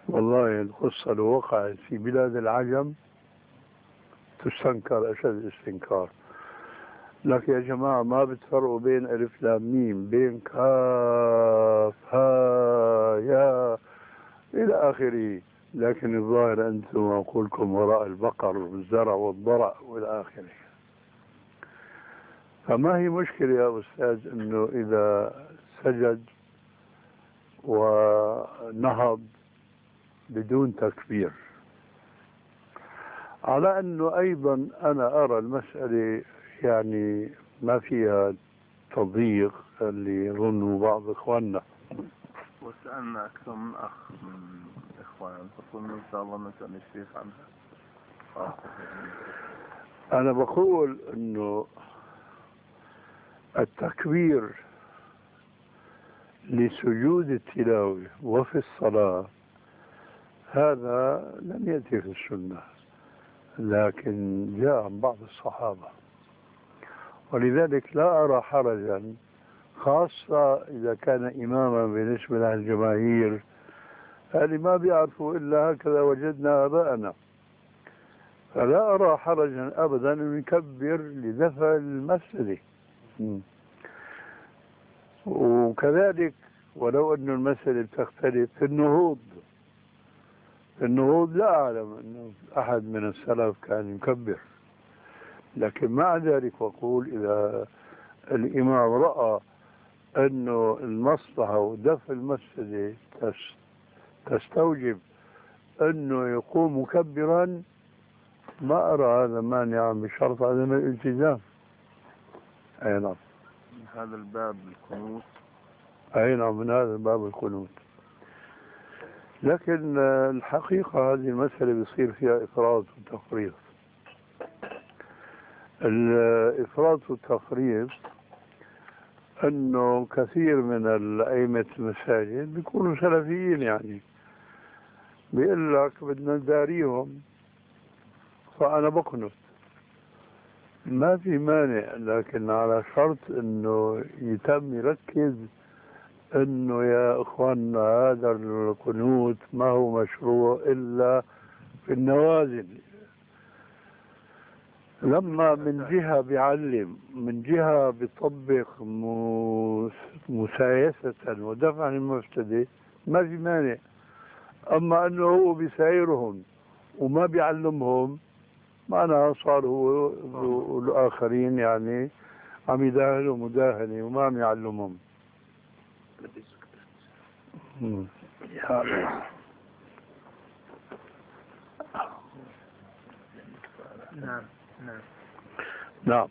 والله القصة لو وقعت في بلاد العجم تستنكر أشد استنكار. لكن يا جماعة ما بتفرقوا بين ألف لام ميم، بين كاف ها يا إلى آخره. لكن الظاهر أنتم عقولكم وراء البقر والزرع والضرع وإلى آخره. فما هي مشكلة يا أستاذ أنه إذا سجد ونهض بدون تكبير؟ على أنه أيضا أنا أرى المسألة يعني ما فيها تضييق اللي يظنه بعض إخواننا. وسألنا أكثر من أخ من إخوان فقلنا إن شاء الله نسأل الشيخ عنها. أنا بقول أنه التكبير لسجود التلاوة وفي الصلاة هذا لم يأتي في السنة، لكن جاء عن بعض الصحابة، ولذلك لا أرى حرجا، خاصة إذا كان إماما بالنسبة للجماهير اللي ما بيعرفوا إلا هكذا وجدنا آباءنا، فلا أرى حرجا أبدا أن يكبر لدفع المسألة. وكذلك ولو أن المسألة بتختلف في النهوض لا أعلم أنه أحد من السلف كان يكبر، لكن مع ذلك أقول إذا الإمام رأى أنه المصلحة ودفع المسألة تستوجب أنه يقوم مكبرا، ما أرى هذا مانعا بشرط عدم الالتزام. أي نعم. من هذا الباب القنوت. أي نعم، من هذا الباب القنوت. لكن الحقيقة هذه المسألة بيصير فيها إفراط وتفريط. الإفراط والتفريط أنه كثير من الأئمة المساجد بيكونوا سلفيين، يعني بيقول لك بدنا نداريهم فأنا بقنط، ما في مانع، لكن على شرط أنه يتم يركز أنه يا إخواننا هذا القنوت ما هو مشروع إلا في النوازل. لما من جهة بيعلم، من جهة بيطبق مسايسة ودفع المفسدة، ما في مانع. أما أنه هو بيسايرهم وما بيعلمهم، معناها صار هو والآخرين يعني عم يداهنوا مداهنة وما عم يعلمهم. نعم. نعم.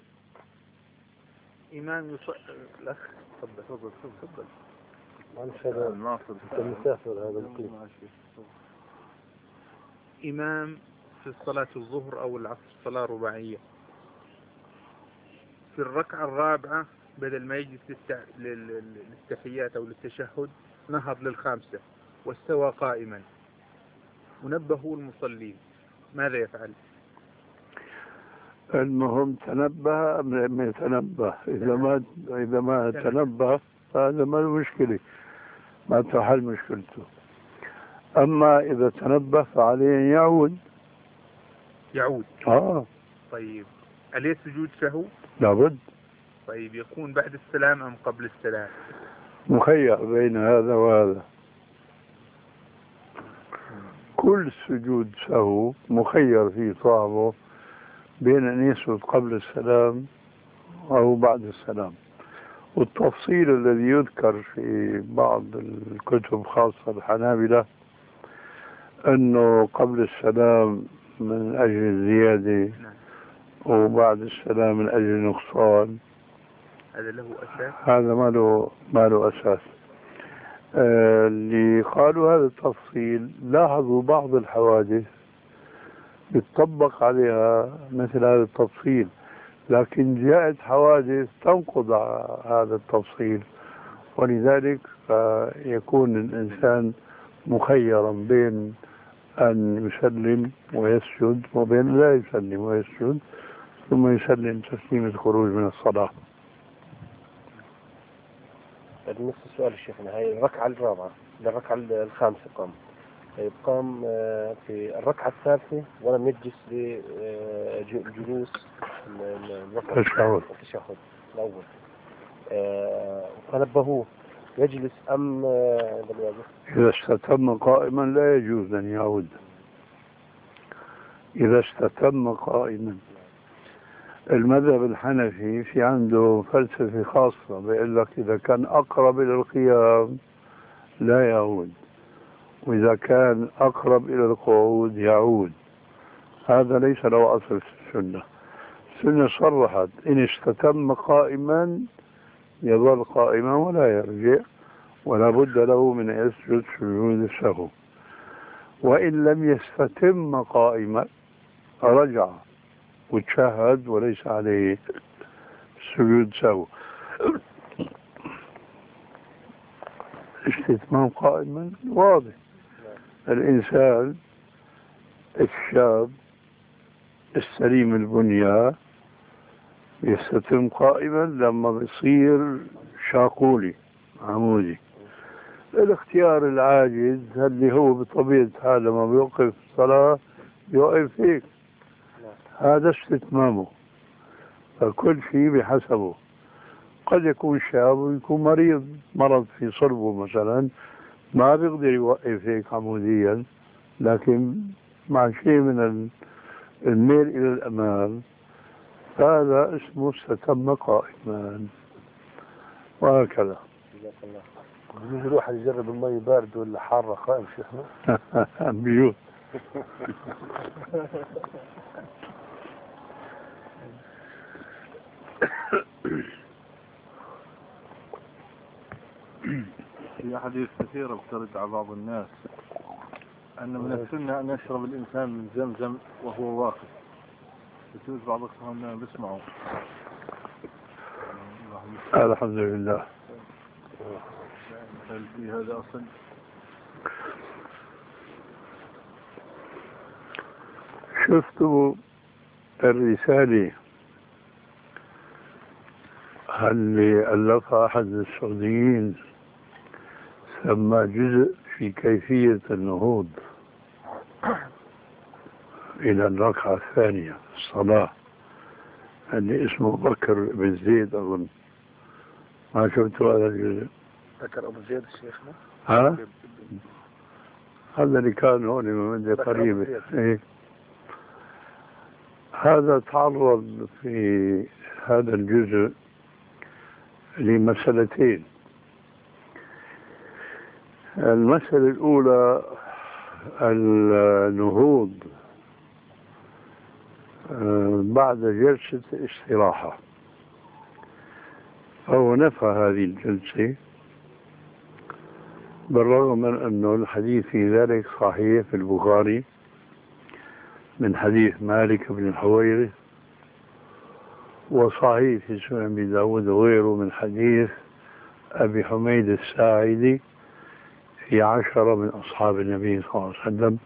إمام الأخ تفضل. إمام في صلاة الظهر أو العصر صلاة رباعية، في الركعة الرابعة بدل ما يجلس للتحيات أو للتشهد نهض للخامسة واستوى قائما، ونبهوا المصلين، ماذا يفعل؟ المهم تنبه أم لم يتنبه؟ إذا ما تنبه هذا ما المشكلة، ما تحل مشكلته. أما إذا تنبه فعليه أن يعود. طيب عليه سجود سهو؟ لابد. طيب يكون بعد السلام أم قبل السلام؟ مخير بين هذا وهذا. كل سجود سهو مخير فيه صاحبه بين أن يسجد قبل السلام أو بعد السلام. والتفصيل الذي يذكر في بعض الكتب خاصة الحنابلة أنه قبل السلام من أجل الزيادة وبعد السلام من أجل النقصان، هذا له أساس؟ هذا ما له أساس. اللي قالوا هذا التفصيل لاحظوا بعض الحوادث يتطبق عليها مثل هذا التفصيل، لكن جاءت حوادث تنقض هذا التفصيل، ولذلك يكون الإنسان مخيرا بين أن يسلم ويسجد وبين لا يسلم ويسجد ثم يسلم تسليم الخروج من الصلاة. نفس السؤال الشيخنا، هاي الركعة الرابعة للركعة الخامسة قام قام في الركعة الثالثة ولم يجلس لجلوس التشهد الأول، فنبهوه يجلس أم لم يجلس؟ إذا استتم قائما لا يجوز أن يعود. إذا استتم قائما. المذهب الحنفي في عنده فلسفة خاصة بيقول لك إذا كان أقرب إلى القيام لا يعود، وإذا كان أقرب إلى القعود يعود. هذا ليس له أصل في السنة. السنة صرحت إن استتم قائما يظل قائما ولا يرجع، ولا بد له من يسجد سجود السهو. وإن لم يستتم قائما رجع وتشهد وليس عليه سجود سهو. استتمام قائما واضح. الإنسان الشاب السليم البنية يستتم قائما لما بيصير شاقولي عمودي. الاختيار العاجز اللي هو بطبيعة حال لما بيوقف الصلاة يوقف هيك، هذا استتمامه. فكل شيء بحسبه. قد يكون شاب ويكون مرض في صلبه مثلا ما بيقدر يوقف هيك عموديا، لكن مع شيء من الميل إلى الأمام هذا اسمه استتم قائما، وهكذا. بيجي الواحد يجرب المي بارد ولا حارة قائم شيخنا؟ بيوت. في أحاديث كثيرة بترد على بعض الناس أن من السنة أن يشرب الإنسان من زمزم وهو واقف. بتوز بعض إخواننا بيسمعوا. الحمد لله. هل في هذا أصل؟ شفتوا الرسالة اللي ألفها أحد السعوديين سمى جزء في كيفية النهوض إلى الركعة الثانية الصلاة، اللي اسمه بكر بن زيد أظن. ما شفتوا هذا الجزء؟ ذكر أبو زيد الشيخنا؟ ها؟ هذا اللي كان هون من قريبة. إيه؟ هذا تعرض في هذا الجزء لمسألتين. المسألة الأولى النهوض بعد جلسة استراحة، فهو نفى هذه الجلسة بالرغم من أنه الحديث في ذلك صحيح في البخاري من حديث مالك بن الحويرث، وصحيح في سنن أبي داود وغيره من حديث أبي حميد الساعدي في 10 من أصحاب النبي صلى الله عليه وسلم،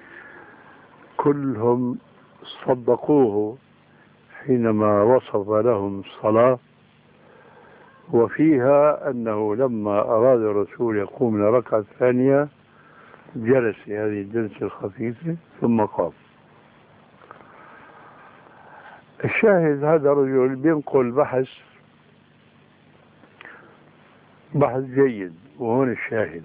كلهم صدقوه حينما وصف لهم الصلاة، وفيها أنه لما أراد الرسول يقوم من الركعة الثانية جلس هذه الجلسة الخفيفة ثم قام. الشاهد هذا رجل بينقل بحث جيد، وهون الشاهد.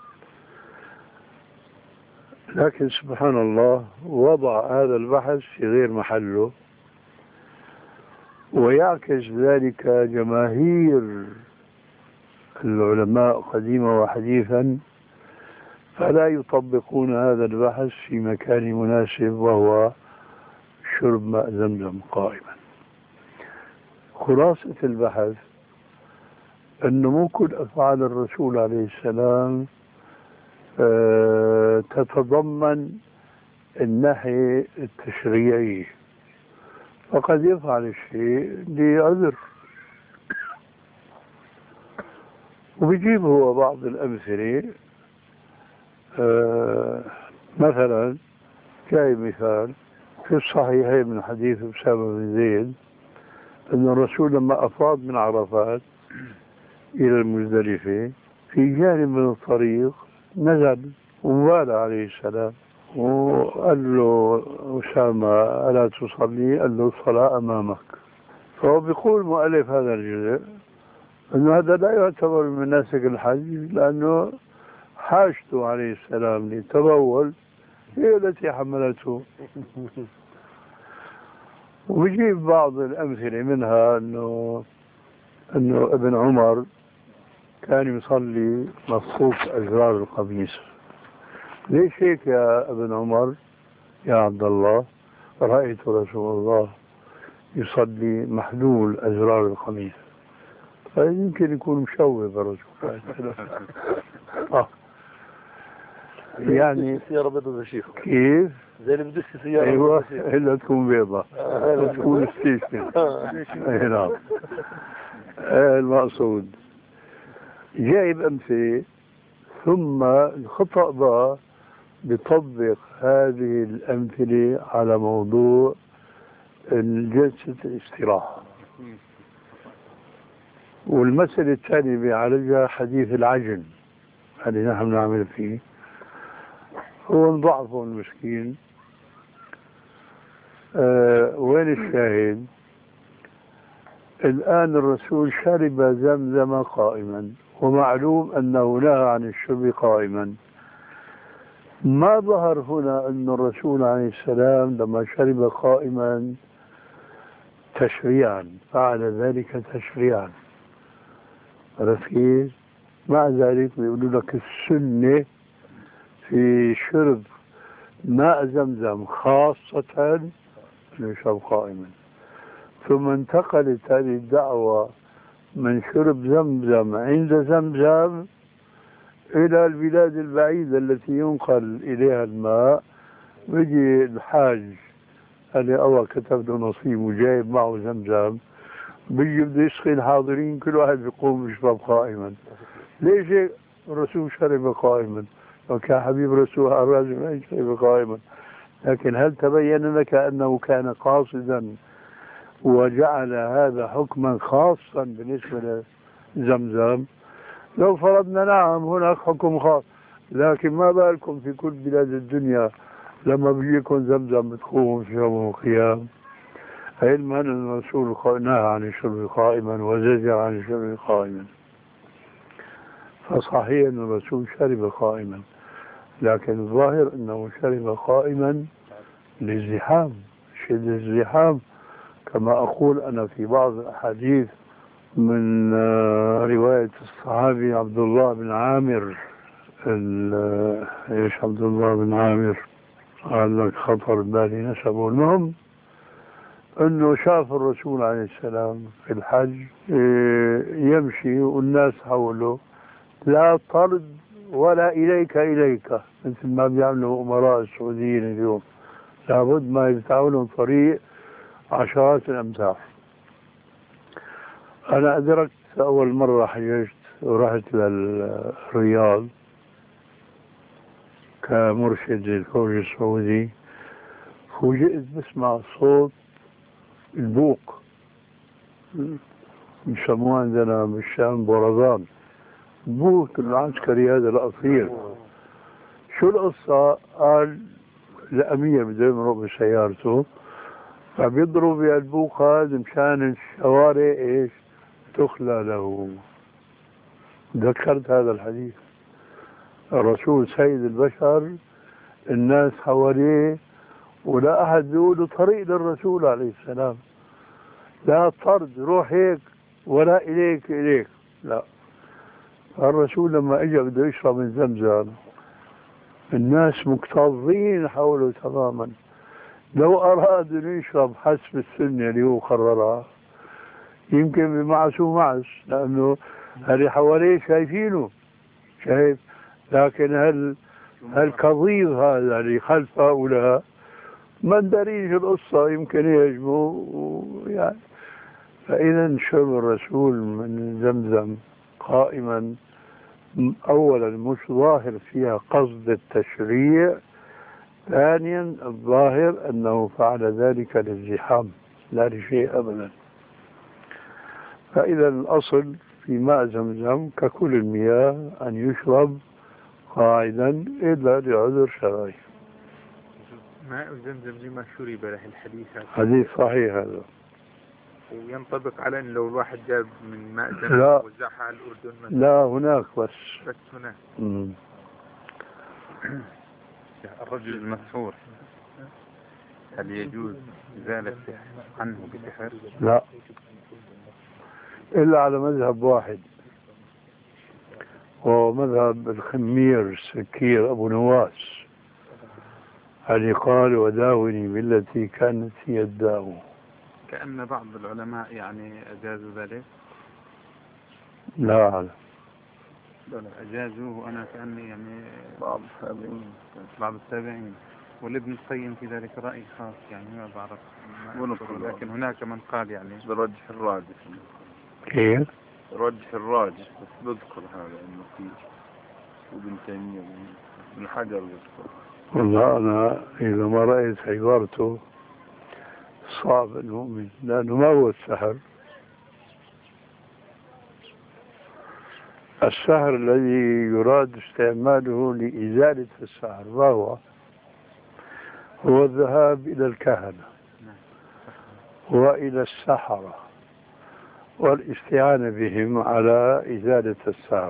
لكن سبحان الله وضع هذا البحث في غير محله، ويعكس ذلك جماهير العلماء قديما وحديثا، فلا يطبقون هذا البحث في مكان مناسب وهو شرب ماء زمزم قائما. خلاصة البحث أنه مو كل أفعال الرسول عليه السلام تتضمن الناحية التشريعية، فقد يفعل الشيء لعذر. وبيجيب هو بعض الأمثلة، مثلا جاي مثال في الصحيحين من حديث أسامة بن زيد أن الرسول لما أفاض من عرفات إلى المزدلفة في جانب من الطريق نزل وبال عليه السلام وقال له أسامة ألا تصلي؟ قال له الصلاة أمامك. فهو بيقول مؤلف هذا الجزء أنه هذا لا يعتبر من مناسك الحج، لأنه حاجته عليه السلام للتبول هي التي حملته. وبيجيب بعض الأمثلة منها أنه ابن عمر كان يصلي مصفوف أزرار القميص. ليش هيك يا ابن عمر يا عبد الله؟ رأيت رسول الله يصلي محلول أزرار القميص. فيمكن يكون مشوه الرسول. يعني سيارة بيضاء شيخ كيف؟ زي اللي بدش سيارة ايوه الا تكون بيضاء تكون ستيشن. اي نعم. المقصود جايب أمثلة، ثم الخطأ بقى بيطبق هذه الأمثلة على موضوع جلسة الاستراحة. والمسألة الثانية بيعالجها حديث العجن اللي نحن نعمل فيه، هو نضعفه المسكين. وين الشاهد؟ الآن الرسول شرب زمزم قائما، ومعلوم أنه نهى عن الشرب قائما. ما ظهر هنا أن الرسول عليه السلام لما شرب قائما تشريعا فعل ذلك تشريعا، رفيق. مع ذلك بيقولوا لك السنة في شرب ماء زمزم خاصة يشرب قائما. ثم انتقلت هذه الدعوة من شرب زمزم عند زمزم إلى البلاد البعيدة التي ينقل إليها الماء. بيجي الحاج اللي الله كتب له نصيب وجايب معه زمزم، بيجي بده يسقي الحاضرين، كل واحد بيقوم يشرب قائما. ليش الرسول شرب قائما؟ وكان حبيب رسول الرجل ما يشرب قائما. لكن هل تبين لك أنه كان قاصدا وجعل هذا حكما خاصا بالنسبة لزمزم؟ لو فرضنا نعم هناك حكم خاص، لكن ما بالكم في كل بلاد الدنيا لما بيجيكم زمزم بتقوموا تشربوا قيام، علما أن الرسول نهى عن الشرب قائما وزجر عن الشرب قائما. فصحيح أن الرسول شرب قائما، لكن الظاهر أنه شرب قائما للزحام، شد الزحام، كما أقول أنا في بعض الأحاديث من رواية الصحابي عبد الله بن عامر. ايش عبد الله بن عامر؟ قال لك خطر بالي نسبه. المهم انه شاف الرسول عليه السلام في الحج يمشي والناس حوله، لا طرد ولا اليك مثل ما بيعملوا امراء السعوديين اليوم، لابد ما يفتحوا لهم طريق عشرات الامتار. أنا أدركت أول مرة حججت ورحت للرياض كمرشد للفوج السعودي، فوجئت بسمع صوت البوق، بيسموه عندنا بالشام برزان، البوق العسكري هذا الأصيل. شو القصة؟ قال الأمير بده يمرق بسيارته فبيضرب بالبوق هذا مشان الشوارع ايش تخلى له. ذكرت هذا الحديث. الرسول سيد البشر، الناس حواليه ولا أحد بيقول طريق للرسول عليه السلام، لا طرد روح هيك ولا إليك لا. الرسول لما اجى بده يشرب من زمزم الناس مكتظين حوله تماما. لو أراد أن يشرب حسب السنة اللي هو قررها يمكن بمعس، لأنه اللي حواليه شايفينه شايف، لكن هالكظيظ هذا اللي خلف هؤلاء ما ندريش القصة، يمكن يهجموا يعني. فإذا شرب الرسول من زمزم قائما أولا مش ظاهر فيها قصد التشريع، ثانيا الظاهر أنه فعل ذلك للزحام لا لشيء أبدا. فإذا الأصل في ماء زمزم ككل المياه أن يشرب قاعدا إلا لعذر شرعي. ماء زمزم لما شرب له الحديث حديث صحيح هذا. وينطبق على أن لو الواحد جاب من ماء زمزم لا. وزعها على الأردن مثلا. لا هناك بس. بس هناك. الرجل المسحور هل يجوز إزالة عنه بسحر؟ لا، إلا على مذهب واحد، وهو مذهب الخمير السكير أبو نواس، اللي قال وداوني بالتي كانت هي الداء. كأن بعض العلماء يعني أجازوا ذلك. لا أعلم. أجازوه وأنا كأني يعني بعض التابعين والابن القيم في ذلك رأي خاص يعني ما بعرف لكن هناك من قال يعني برجح الراجح. كيف؟ رجح الراجح بس بذكر هذا انه في ابن تيمية ابن حجر بذكر. والله أنا إذا ما رأيت عبارته صعب أن أؤمن، لأنه ما هو السحر. السحر الذي يراد استعماله لإزالة السحر ما هو الذهاب إلى الكهنة وإلى السحرة والاستعانة بهم على إزالة السحر.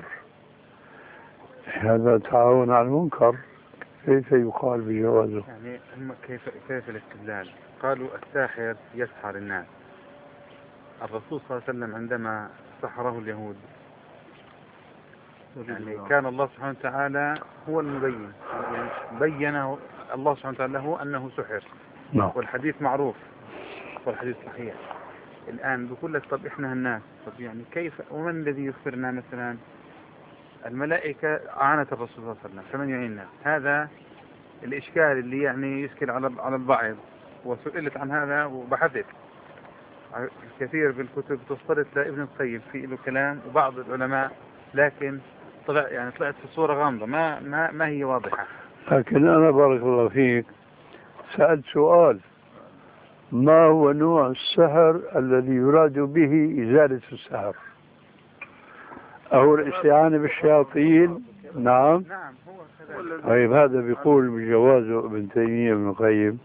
هذا تعاون على المنكر، كيف يقال بجوازه؟ يعني هم كيف الاستدلال؟ قالوا الساحر يسحر الناس. الرسول صلى الله عليه وسلم عندما سحره اليهود يعني كان الله سبحانه وتعالى هو المبين، يعني بينه الله سبحانه وتعالى له أنه سحر. والحديث معروف والحديث صحيح. الآن بقول لك طب إحنا الناس، طب يعني كيف ومن الذي يخبرنا؟ مثلا الملائكة أعانت الرسول صلى الله عليه وسلم فمن يعيننا؟ هذا الإشكال اللي يعني يشكل على البعض، وسئلت عن هذا وبحثت الكثير بالكتب توصلت لابن القيم في له كلام وبعض العلماء، لكن طلعت في صورة غامضة ما هي واضحة. لكن أنا بارك الله فيك سألت سؤال: ما هو نوع السحر الذي يراد به إزالة السحر؟ أو الاستعانة بالشياطين؟ نعم هو كذلك. طيب هذا بيقول بجوازه ابن تيمية ابن القيم؟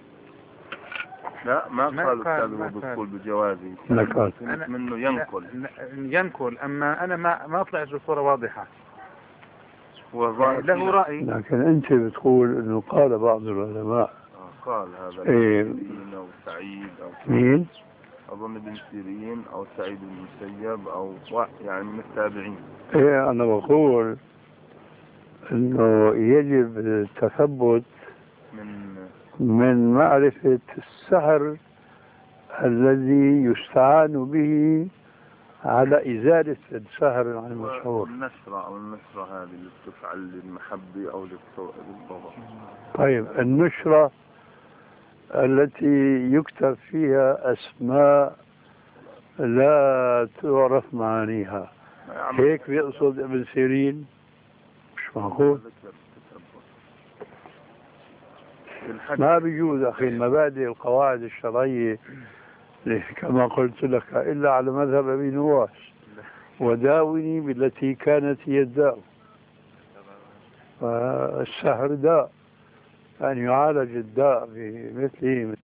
لا ما قال هو بيقول بجوازه، منه ينقل أما أنا ما طلعت بصورة واضحة. يعني له رأي، لكن أنت بتقول إنه قال بعض العلماء قال هذا ابن سيرين أو سعيد أو مين؟ أظن ابن سيرين أو سعيد بن المسيب أو يعني من التابعين. إيه أنا بقول إنه يجب التثبت من معرفة السحر الذي يستعان به على إزالة السحر المشهور. النشرة هذه اللي بتفعل للمحبة أو للبغض. طيب النشرة التي يكتب فيها أسماء لا تعرف معانيها، هيك بيقصد ابن سيرين؟ مش معقول. ما بيجوز أخي المبادئ القواعد الشرعية كما قلت لك إلا على مذهب أبي نواس، وداوني بالتي كانت هي الداء. فالسحر داء، أن يعالج الداء بمثله